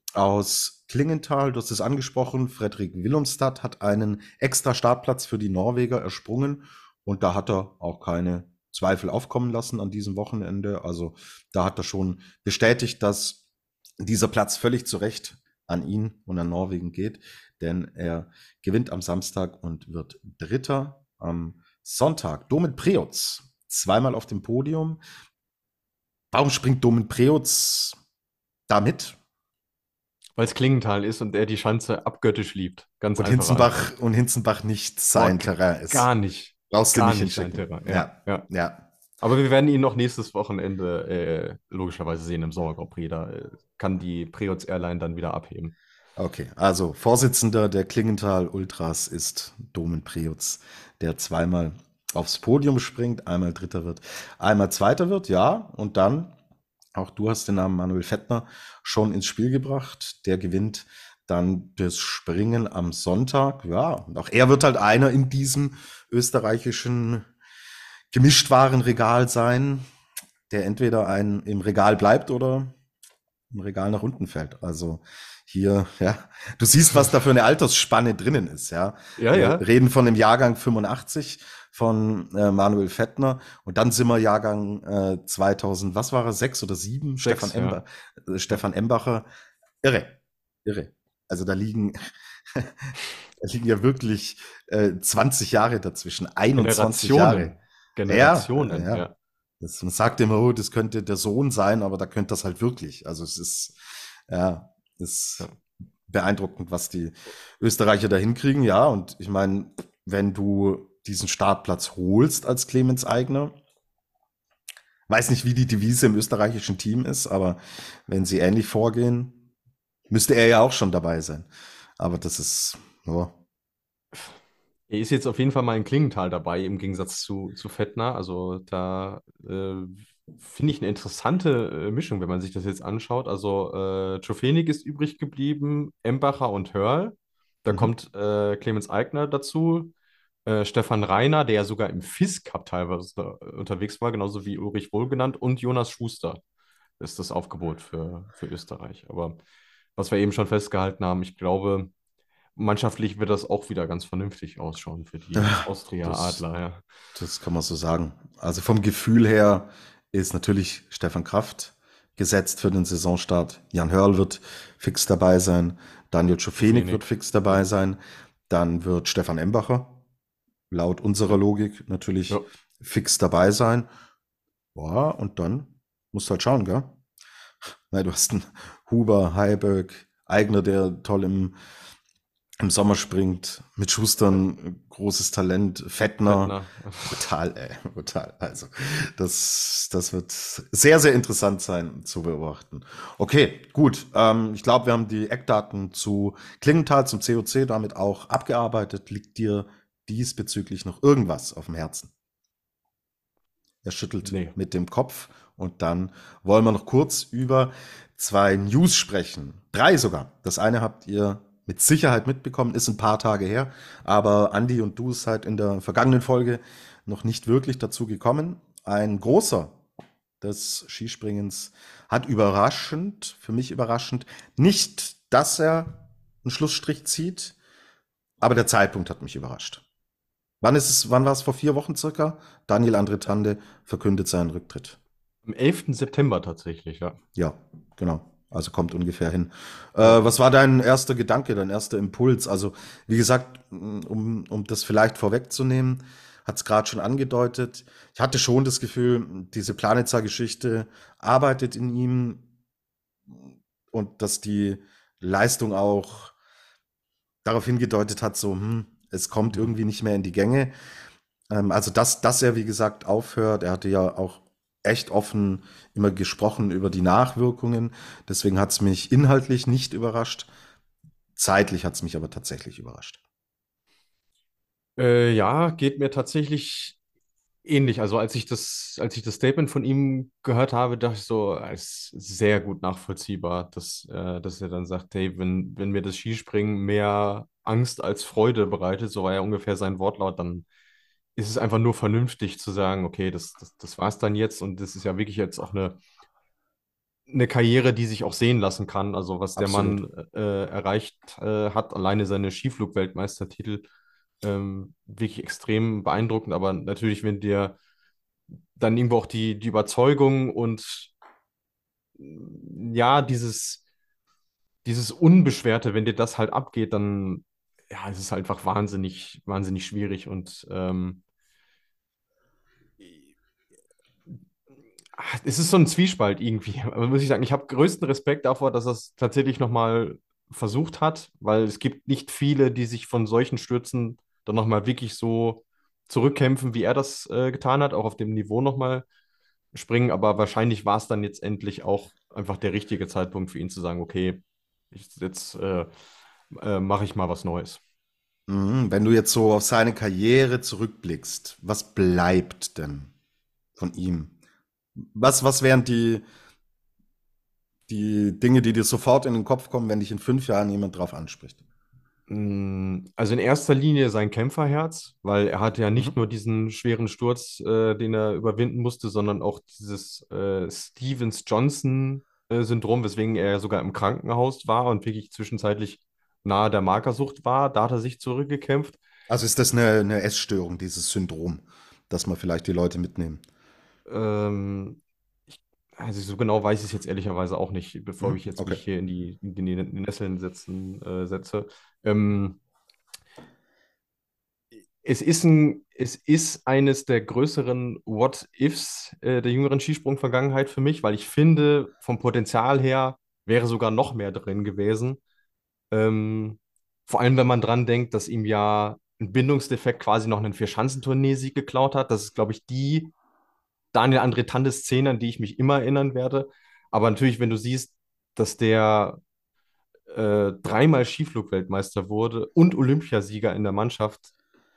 aus Klingenthal. Du hast es angesprochen. Fredrik Willumstad hat einen extra Startplatz für die Norweger ersprungen und da hat er auch keine Zweifel aufkommen lassen an diesem Wochenende. Also da hat er schon bestätigt, dass dieser Platz völlig zu Recht an ihn und an Norwegen geht, denn er gewinnt am Samstag und wird Dritter am Sonntag. Domen Preutz zweimal auf dem Podium. Warum springt Domen Preutz da mit? Weil es Klingenthal ist und er die Schanze abgöttisch liebt. Ganz Und einfach. Hinzenbach, und Hinzenbach nicht sein Boah, Terrain ist. Gar nicht. Brauchst du Gar nicht nicht sein hinschicken. Terrain. Ja, ja. ja. Aber wir werden ihn noch nächstes Wochenende äh, logischerweise sehen im Sommer Grand Prix. Da äh, kann die Preutz Airline dann wieder abheben. Okay, also Vorsitzender der Klingenthal Ultras ist Domen Preutz, der zweimal aufs Podium springt, einmal Dritter wird, einmal Zweiter wird, ja, und dann, auch du hast den Namen Manuel Fettner schon ins Spiel gebracht, der gewinnt dann das Springen am Sonntag, ja, und auch er wird halt einer in diesem österreichischen Gemischtwarenregal sein, der entweder ein im Regal bleibt oder im Regal nach unten fällt. Also hier, ja, du siehst, was da für eine Altersspanne drinnen ist, ja. Ja, Wir ja. reden von dem Jahrgang fünfundachtzig von äh, Manuel Fettner und dann sind wir Jahrgang äh, zweitausend, was war er, sechs oder sieben? Sechs, Stefan, ja. Emba äh, Stefan Embacher. Irre, irre. Also da liegen, da liegen ja wirklich äh, zwanzig Jahre dazwischen, einundzwanzig Jahre. Generationen, ja. ja. Das, man sagt immer, oh, das könnte der Sohn sein, aber da könnte das halt wirklich. Also es ist, ja, ist Ja. beeindruckend, was die Österreicher da hinkriegen. Ja, und ich meine, wenn du diesen Startplatz holst als Clemens Aigner, weiß nicht, wie die Devise im österreichischen Team ist, aber wenn sie ähnlich vorgehen, müsste er ja auch schon dabei sein. Aber das ist, ja, Er ist jetzt auf jeden Fall mal in Klingenthal dabei, im Gegensatz zu, zu Fettner. Also da äh, finde ich eine interessante äh, Mischung, wenn man sich das jetzt anschaut. Also äh, Czofenik ist übrig geblieben, Embacher und Hörl. Da Mhm. kommt äh, Clemens Aigner dazu, äh, Stefan Rainer, der ja sogar im F I S Cup teilweise da, äh, unterwegs war, genauso wie Ulrich Wohlgenannt, und Jonas Schuster ist das Aufgebot für, für Österreich. Aber was wir eben schon festgehalten haben, ich glaube, mannschaftlich wird das auch wieder ganz vernünftig ausschauen für die Ja, Austria das- Adler. Ja. Das kann man so sagen. Also vom Gefühl her ist natürlich Stefan Kraft gesetzt für den Saisonstart. Jan Hörl wird fix dabei sein. Daniel Czofenik Czofenik. wird fix dabei sein. Dann wird Stefan Embacher laut unserer Logik natürlich Ja. fix dabei sein. Ja, und dann musst du halt schauen, gell? Weil du hast einen Huber, Heiberg, Eigner, der toll im, im Sommer springt, mit Schustern, großes Talent, Fettner. Fettner. Brutal, ey, brutal. Also, das, das wird sehr, sehr interessant sein zu beobachten. Okay, gut. Ähm, ich glaube, wir haben die Eckdaten zu Klingenthal, zum C O C damit auch abgearbeitet. Liegt dir diesbezüglich noch irgendwas auf dem Herzen? Er schüttelt Nee. mit dem Kopf und dann wollen wir noch kurz über zwei News sprechen. Drei sogar. Das eine habt ihr mit Sicherheit mitbekommen, ist ein paar Tage her, aber Andi und du seid in der vergangenen Folge noch nicht wirklich dazu gekommen. Ein großer des Skispringens hat überraschend, für mich überraschend, nicht, dass er einen Schlussstrich zieht, aber der Zeitpunkt hat mich überrascht. Wann ist es, wann war es vor vier Wochen circa? Daniel Andretande verkündet seinen Rücktritt. Am elften September tatsächlich, ja. Ja, genau. Also kommt ungefähr hin. Äh, was war dein erster Gedanke, dein erster Impuls? Also, wie gesagt, um, um das vielleicht vorwegzunehmen, hat es gerade schon angedeutet. Ich hatte schon das Gefühl, diese Planitzer-Geschichte arbeitet in ihm und dass die Leistung auch darauf hingedeutet hat, so, hm, es kommt Mhm. irgendwie nicht mehr in die Gänge. Ähm, also, dass, dass er, wie gesagt, aufhört. Er hatte ja auch echt offen immer gesprochen über die Nachwirkungen. Deswegen hat es mich inhaltlich nicht überrascht. Zeitlich hat es mich aber tatsächlich überrascht. Äh, ja, geht mir tatsächlich ähnlich. Also als ich das, als ich das Statement von ihm gehört habe, dachte ich so, es ist sehr gut nachvollziehbar, dass, äh, dass er dann sagt, hey, wenn, wenn mir das Skispringen mehr Angst als Freude bereitet, so war ja ungefähr sein Wortlaut, dann ist es einfach nur vernünftig zu sagen, okay, das, das, das war's dann jetzt und das ist ja wirklich jetzt auch eine, eine Karriere, die sich auch sehen lassen kann. Also was der Absolut. Mann äh, erreicht äh, hat, alleine seine Skiflug-Weltmeistertitel, ähm, wirklich extrem beeindruckend. Aber natürlich, wenn dir dann irgendwo auch die, die Überzeugung und ja, dieses, dieses Unbeschwerte, wenn dir das halt abgeht, dann ja, es ist halt einfach wahnsinnig, wahnsinnig schwierig und ähm, ach, es ist so ein Zwiespalt irgendwie. Aber muss ich sagen, ich habe größten Respekt davor, dass er es tatsächlich nochmal versucht hat, weil es gibt nicht viele, die sich von solchen Stürzen dann nochmal wirklich so zurückkämpfen, wie er das äh, getan hat, auch auf dem Niveau nochmal springen. Aber wahrscheinlich war es dann jetzt endlich auch einfach der richtige Zeitpunkt für ihn zu sagen, okay, ich, jetzt äh, äh, mache ich mal was Neues. Mhm. Wenn du jetzt so auf seine Karriere zurückblickst, was bleibt denn von ihm? Was, was wären die, die Dinge, die dir sofort in den Kopf kommen, wenn dich in fünf Jahren jemand drauf anspricht? Mm, Also in erster Linie sein Kämpferherz, weil er hatte ja nicht Mhm. nur diesen schweren Sturz, äh, den er überwinden musste, sondern auch dieses äh, Stevens-Johnson-Syndrom, weswegen er ja sogar im Krankenhaus war und wirklich zwischenzeitlich nahe der Magersucht war. Da hat er sich zurückgekämpft. Also ist das eine, eine Essstörung, dieses Syndrom, dass man vielleicht die Leute mitnehmen? Ähm, ich, also so genau weiß ich es jetzt ehrlicherweise auch nicht, bevor Mhm. ich jetzt Okay. mich hier in die, in die, in die Nesseln setzen, äh, setze. Ähm, Es ist ein, es ist eines der größeren What-Ifs äh, der jüngeren Skisprung-Vergangenheit für mich, weil ich finde, vom Potenzial her wäre sogar noch mehr drin gewesen. Ähm, Vor allem, wenn man dran denkt, dass ihm ja ein Bindungsdefekt quasi noch einen Vierschanzentournee-Sieg geklaut hat. Das ist, glaube ich, die Daniel André Tandes-Szene, an die ich mich immer erinnern werde. Aber natürlich, wenn du siehst, dass der äh, dreimal Skiflug-Weltmeister wurde und Olympiasieger in der Mannschaft.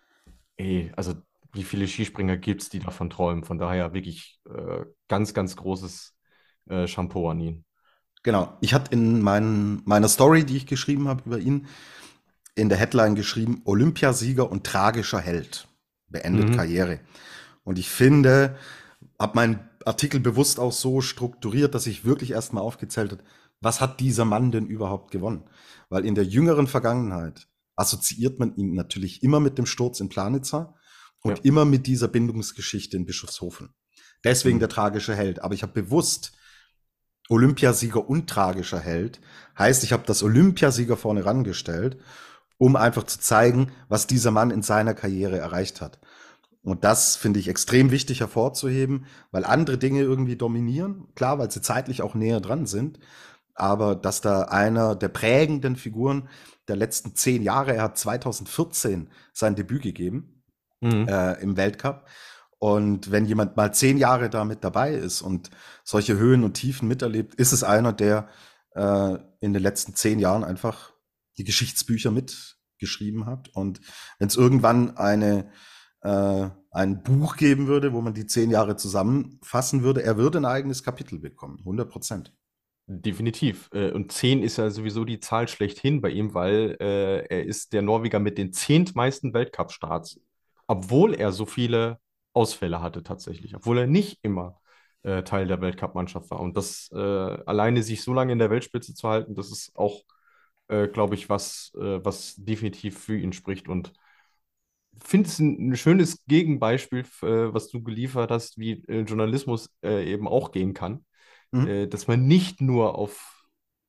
Ey, also wie viele Skispringer gibt es, die davon träumen? Von daher wirklich äh, ganz, ganz großes äh, Chapeau an ihn. Genau. Ich hatte in meinen, meiner Story, die ich geschrieben habe über ihn, in der Headline geschrieben, Olympiasieger und tragischer Held. Beendet Mhm. Karriere. Und ich finde, habe meinen Artikel bewusst auch so strukturiert, dass ich wirklich erstmal aufgezählt habe, was hat dieser Mann denn überhaupt gewonnen? Weil in der jüngeren Vergangenheit assoziiert man ihn natürlich immer mit dem Sturz in Planitzer Ja. und immer mit dieser Bindungsgeschichte in Bischofshofen. Deswegen der Mhm. tragische Held. Aber ich habe bewusst Olympiasieger und tragischer Held. Heißt, ich habe das Olympiasieger vorne rangestellt, um einfach zu zeigen, was dieser Mann in seiner Karriere erreicht hat. Und das finde ich extrem wichtig hervorzuheben, weil andere Dinge irgendwie dominieren. Klar, weil sie zeitlich auch näher dran sind. Aber dass da einer der prägenden Figuren der letzten zehn Jahre, er hat zweitausendvierzehn sein Debüt gegeben Mhm. äh, im Weltcup. Und wenn jemand mal zehn Jahre damit dabei ist und solche Höhen und Tiefen miterlebt, ist es einer, der äh, in den letzten zehn Jahren einfach die Geschichtsbücher mitgeschrieben hat. Und wenn es irgendwann eine, äh, ein Buch geben würde, wo man die zehn Jahre zusammenfassen würde, er würde ein eigenes Kapitel bekommen, hundert Prozent. Definitiv. Äh, Und zehn ist ja sowieso die Zahl schlechthin bei ihm, weil äh, er ist der Norweger mit den zehntmeisten Weltcup-Starts, obwohl er so viele Ausfälle hatte tatsächlich, obwohl er nicht immer äh, Teil der Weltcup-Mannschaft war. Und das äh, alleine sich so lange in der Weltspitze zu halten, das ist auch, äh, glaube ich, was, äh, was definitiv für ihn spricht. Und finde es ein, ein schönes Gegenbeispiel, f- äh, was du geliefert hast, wie äh, Journalismus äh, eben auch gehen kann. Mhm. Äh, dass man nicht nur auf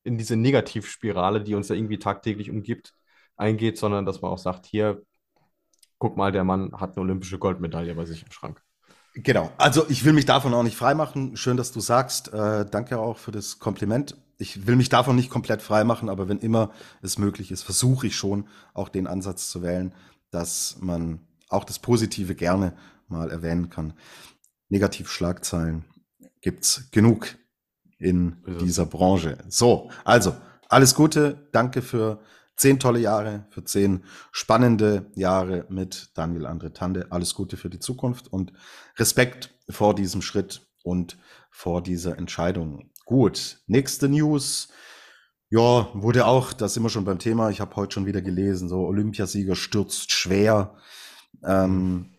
in diese Negativspirale, die uns ja irgendwie tagtäglich umgibt, eingeht, sondern dass man auch sagt, hier, guck mal, der Mann hat eine olympische Goldmedaille bei sich im Schrank. Genau. Also ich will mich davon auch nicht freimachen. Schön, dass du sagst. Äh, danke auch für das Kompliment. Ich will mich davon nicht komplett freimachen, aber wenn immer es möglich ist, versuche ich schon, auch den Ansatz zu wählen, dass man auch das Positive gerne mal erwähnen kann. Negativschlagzeilen gibt's genug in dieser Branche. So, also alles Gute. Danke für zehn tolle Jahre, für zehn spannende Jahre mit Daniel André Tande. Alles Gute für die Zukunft und Respekt vor diesem Schritt und vor dieser Entscheidung. Gut, nächste News. Ja, wurde auch, da sind wir schon beim Thema, ich habe heute schon wieder gelesen, so Olympiasieger stürzt schwer ähm,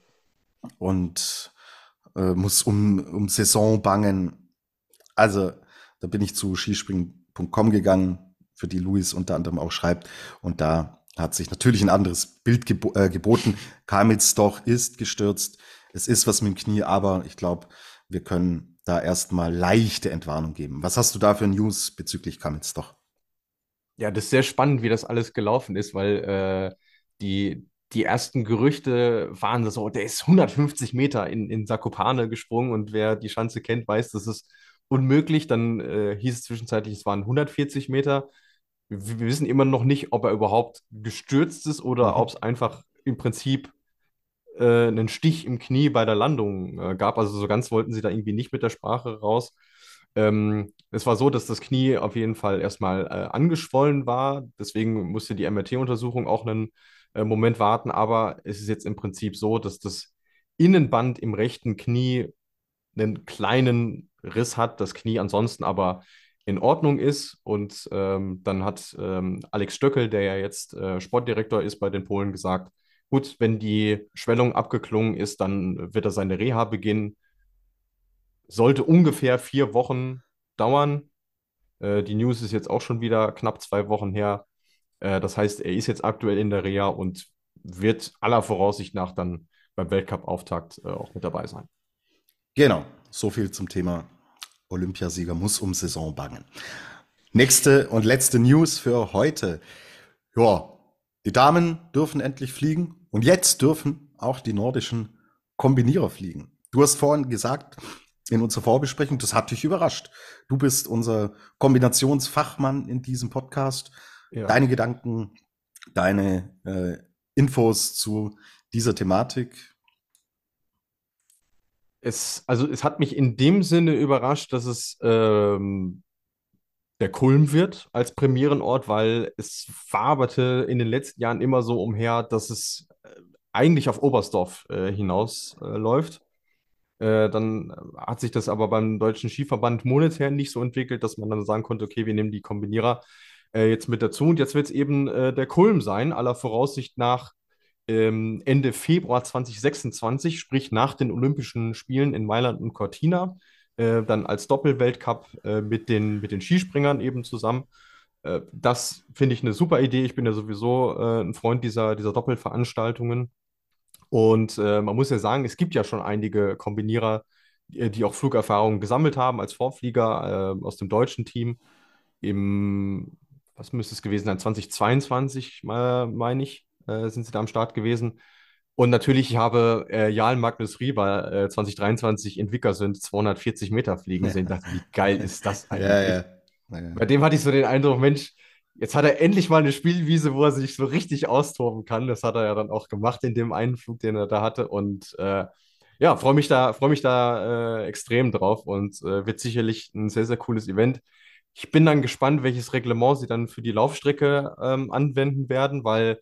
und äh, muss um, um Saison bangen. Also, da bin ich zu skispringen punkt com gegangen, für die Luis unter anderem auch schreibt. Und da hat sich natürlich ein anderes Bild gebo äh, geboten. Kamelsdorf ist gestürzt. Es ist was mit dem Knie, aber ich glaube, wir können da erstmal leichte Entwarnung geben. Was hast du da für News bezüglich Kamelsdorf? Ja, das ist sehr spannend, wie das alles gelaufen ist, weil äh, die, die ersten Gerüchte waren so, der ist hundertfünfzig Meter in, in Zakopane gesprungen und wer die Schanze kennt, weiß, das ist unmöglich. Dann äh, hieß es zwischenzeitlich, es waren hundertvierzig Meter. Wir, wir wissen immer noch nicht, ob er überhaupt gestürzt ist oder Mhm. ob es einfach im Prinzip äh, einen Stich im Knie bei der Landung äh, gab. Also so ganz wollten sie da irgendwie nicht mit der Sprache raus. Ähm, es war so, dass das Knie auf jeden Fall erstmal äh, angeschwollen war. Deswegen musste die M R T-Untersuchung auch einen äh, Moment warten. Aber es ist jetzt im Prinzip so, dass das Innenband im rechten Knie einen kleinen Riss hat, das Knie ansonsten aber in Ordnung ist. Und ähm, dann hat ähm, Alex Stöckel, der ja jetzt äh, Sportdirektor ist bei den Polen, gesagt, gut, wenn die Schwellung abgeklungen ist, dann wird er seine Reha beginnen. Sollte ungefähr vier Wochen dauern. Äh, die News ist jetzt auch schon wieder knapp zwei Wochen her. Äh, das heißt, er ist jetzt aktuell in der Reha und wird aller Voraussicht nach dann beim Weltcup-Auftakt äh, auch mit dabei sein. Genau, so viel zum Thema Olympiasieger muss um Saison bangen. Nächste und letzte News für heute. Ja, die Damen dürfen endlich fliegen und jetzt dürfen auch die nordischen Kombinierer fliegen. Du hast vorhin gesagt, in unserer Vorbesprechung, das hat dich überrascht. Du bist unser Kombinationsfachmann in diesem Podcast. Ja. Deine Gedanken, deine äh, Infos zu dieser Thematik. Es, also es hat mich in dem Sinne überrascht, dass es ähm, der Kulm wird als Premierenort, weil es waberte in den letzten Jahren immer so umher, dass es äh, eigentlich auf Oberstdorf äh, hinausläuft. Äh, dann hat sich das aber beim Deutschen Skiverband monetär nicht so entwickelt, dass man dann sagen konnte, okay, wir nehmen die Kombinierer äh, jetzt mit dazu. Und jetzt wird es eben äh, der Kulm sein, aller Voraussicht nach ähm, Ende Februar zwanzig sechsundzwanzig, sprich nach den Olympischen Spielen in Mailand und Cortina, äh, dann als Doppelweltcup äh, mit den, mit den Skispringern eben zusammen. Äh, das finde ich eine super Idee. Ich bin ja sowieso äh, ein Freund dieser, dieser Doppelveranstaltungen. Und äh, man muss ja sagen, es gibt ja schon einige Kombinierer, die, die auch Flugerfahrung gesammelt haben als Vorflieger äh, aus dem deutschen Team. Im, was müsste es gewesen sein, zwanzig zweiundzwanzig, äh, meine ich, äh, sind sie da am Start gewesen. Und natürlich, ich habe äh, Jarl Magnus Rieber äh, zwanzig dreiundzwanzig in Vikersund zweihundertvierzig Meter fliegen sehen. Dachte, wie geil ist das eigentlich? Ja, ja. Ja. Bei dem hatte ich so den Eindruck, Mensch, jetzt hat er endlich mal eine Spielwiese, wo er sich so richtig austoben kann. Das hat er ja dann auch gemacht in dem einen Flug, den er da hatte. Und äh, ja, freue mich da, freue mich da äh, extrem drauf und äh, wird sicherlich ein sehr, sehr cooles Event. Ich bin dann gespannt, welches Reglement sie dann für die Laufstrecke ähm, anwenden werden, weil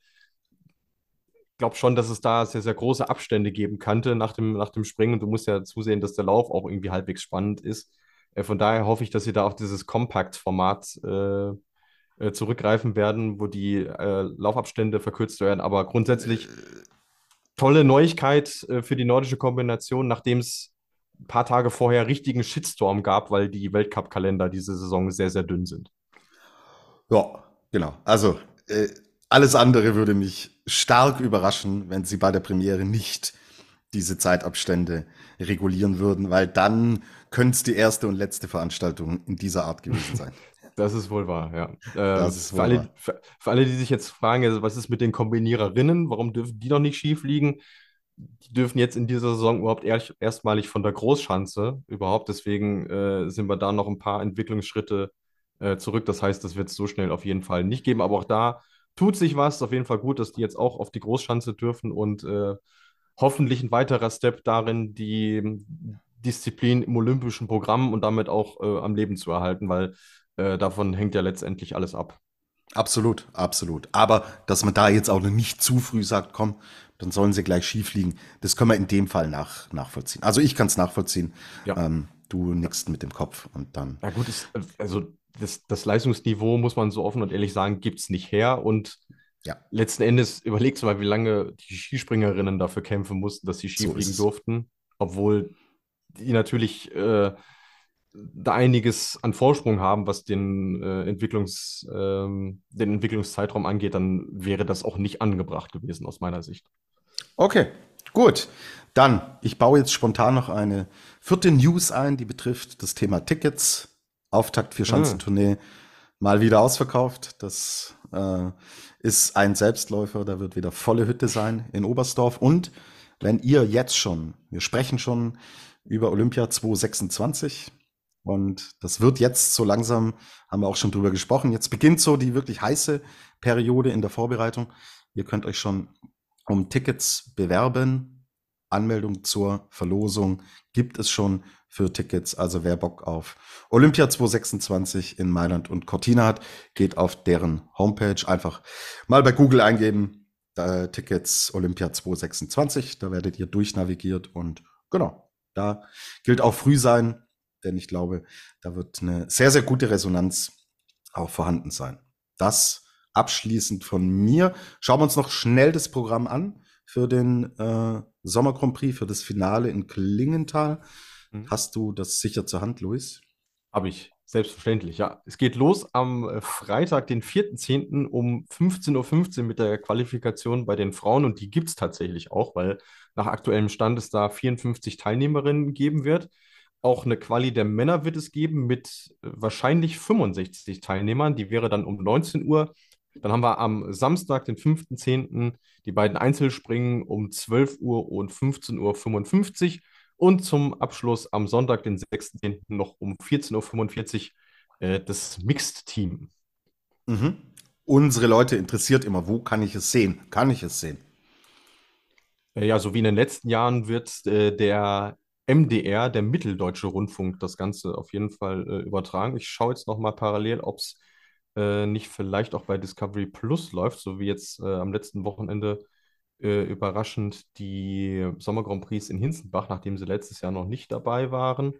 ich glaube schon, dass es da sehr, sehr große Abstände geben könnte nach dem, nach dem Springen. Und du musst ja zusehen, dass der Lauf auch irgendwie halbwegs spannend ist. Äh, von daher hoffe ich, dass sie da auf dieses Compact-Format äh, äh, zurückgreifen werden, wo die äh, Laufabstände verkürzt werden. Aber grundsätzlich tolle Neuigkeit äh, für die nordische Kombination, nachdem es ein paar Tage vorher richtigen Shitstorm gab, weil die Weltcup-Kalender diese Saison sehr, sehr dünn sind. Ja, genau. Also äh, alles andere würde mich stark überraschen, wenn sie bei der Premiere nicht diese Zeitabstände regulieren würden, weil dann könnte es die erste und letzte Veranstaltung in dieser Art gewesen sein. Das ist wohl wahr, ja. Äh, Das ist für wohl alle, wahr. für, für alle, die sich jetzt fragen, also was ist mit den Kombiniererinnen? Warum dürfen die noch nicht schief liegen? Die dürfen jetzt in dieser Saison überhaupt erst, erstmalig von der Großschanze überhaupt. Deswegen äh, sind wir da noch ein paar Entwicklungsschritte äh, zurück. Das heißt, das wird es so schnell auf jeden Fall nicht geben. Aber auch da tut sich was. Auf jeden Fall gut, dass die jetzt auch auf die Großschanze dürfen und äh, hoffentlich ein weiterer Step darin, die Disziplin im olympischen Programm und damit auch äh, am Leben zu erhalten, weil äh, davon hängt ja letztendlich alles ab. Absolut, absolut. Aber dass man da jetzt auch noch nicht zu früh sagt, komm, dann sollen sie gleich schief liegen, das können wir in dem Fall nach, nachvollziehen. Also ich kann es nachvollziehen. Ja. Ähm, du nickst mit dem Kopf und dann. Ja gut, ist, also das, das Leistungsniveau, muss man so offen und ehrlich sagen, gibt es nicht her. Und Ja, letzten Endes überlegst du mal, wie lange die Skispringerinnen dafür kämpfen mussten, dass sie schief so ist liegen es. durften. Obwohl die natürlich äh, da einiges an Vorsprung haben, was den, äh, Entwicklungs, ähm, den Entwicklungszeitraum angeht, dann wäre das auch nicht angebracht gewesen aus meiner Sicht. Okay, gut. Dann, ich baue jetzt spontan noch eine vierte News ein, die betrifft das Thema Tickets. Auftakt für Schanzentournee mal wieder ausverkauft. Das äh, ist ein Selbstläufer, da wird wieder volle Hütte sein in Oberstdorf. Und wenn ihr jetzt schon, wir sprechen schon über Olympia zwanzig sechsundzwanzig und das wird jetzt so langsam, haben wir auch schon drüber gesprochen, jetzt beginnt so die wirklich heiße Periode in der Vorbereitung. Ihr könnt euch schon um Tickets bewerben. Anmeldung zur Verlosung gibt es schon für Tickets. Also wer Bock auf Olympia zwanzig sechsundzwanzig in Mailand und Cortina hat, geht auf deren Homepage. Einfach mal bei Google eingeben, äh, Tickets Olympia zwanzig sechsundzwanzig. Da werdet ihr durchnavigiert und genau, da gilt auch früh sein, denn ich glaube, da wird eine sehr, sehr gute Resonanz auch vorhanden sein. Das abschließend von mir. Schauen wir uns noch schnell das Programm an für den äh, Sommer Grand Prix, für das Finale in Klingenthal. Mhm. Hast du das sicher zur Hand, Luis? Habe ich, selbstverständlich, ja. Es geht los am äh, Freitag, den vierten zehnten um fünfzehn Uhr fünfzehn mit der Qualifikation bei den Frauen. Und die gibt es tatsächlich auch, weil nach aktuellem Stand es da vierundfünfzig Teilnehmerinnen geben wird. Auch eine Quali der Männer wird es geben mit äh, wahrscheinlich fünfundsechzig Teilnehmern. Die wäre dann um neunzehn Uhr. Dann haben wir am Samstag, den fünften zehnten die beiden Einzelspringen um zwölf Uhr und fünfzehn Uhr fünfundfünfzig. Und zum Abschluss am Sonntag, den sechsten zehnten noch um vierzehn Uhr fünfundvierzig äh, das Mixed-Team. Mhm. Unsere Leute interessiert immer, wo kann ich es sehen? Kann ich es sehen? Äh, ja, so wie in den letzten Jahren wird äh, der M D R, der Mitteldeutsche Rundfunk, das Ganze auf jeden Fall äh, übertragen. Ich schaue jetzt noch mal parallel, ob es äh, nicht vielleicht auch bei Discovery Plus läuft, so wie jetzt äh, am letzten Wochenende äh, überraschend die Sommer Grand Prix in Hinzenbach, nachdem sie letztes Jahr noch nicht dabei waren.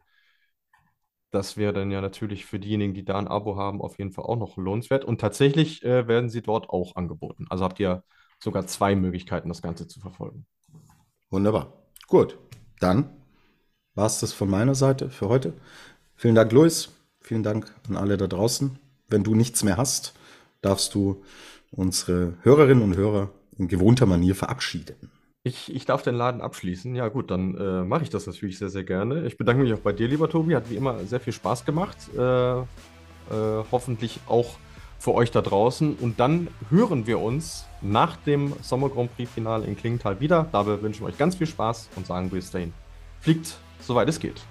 Das wäre dann ja natürlich für diejenigen, die da ein Abo haben, auf jeden Fall auch noch lohnenswert. Und tatsächlich äh, werden sie dort auch angeboten. Also habt ihr sogar zwei Möglichkeiten, das Ganze zu verfolgen. Wunderbar. Gut, dann war es das von meiner Seite für heute. Vielen Dank, Luis. Vielen Dank an alle da draußen. Wenn du nichts mehr hast, darfst du unsere Hörerinnen und Hörer in gewohnter Manier verabschieden. Ich, ich darf den Laden abschließen. Ja, gut, dann äh, mache ich das natürlich sehr, sehr gerne. Ich bedanke mich auch bei dir, lieber Tobi. Hat wie immer sehr viel Spaß gemacht. Äh, äh, hoffentlich auch für euch da draußen. Und dann hören wir uns nach dem Sommer Grand Prix Finale in Klingenthal wieder. Dabei wünschen wir euch ganz viel Spaß und sagen bis dahin. Fliegt, soweit es geht.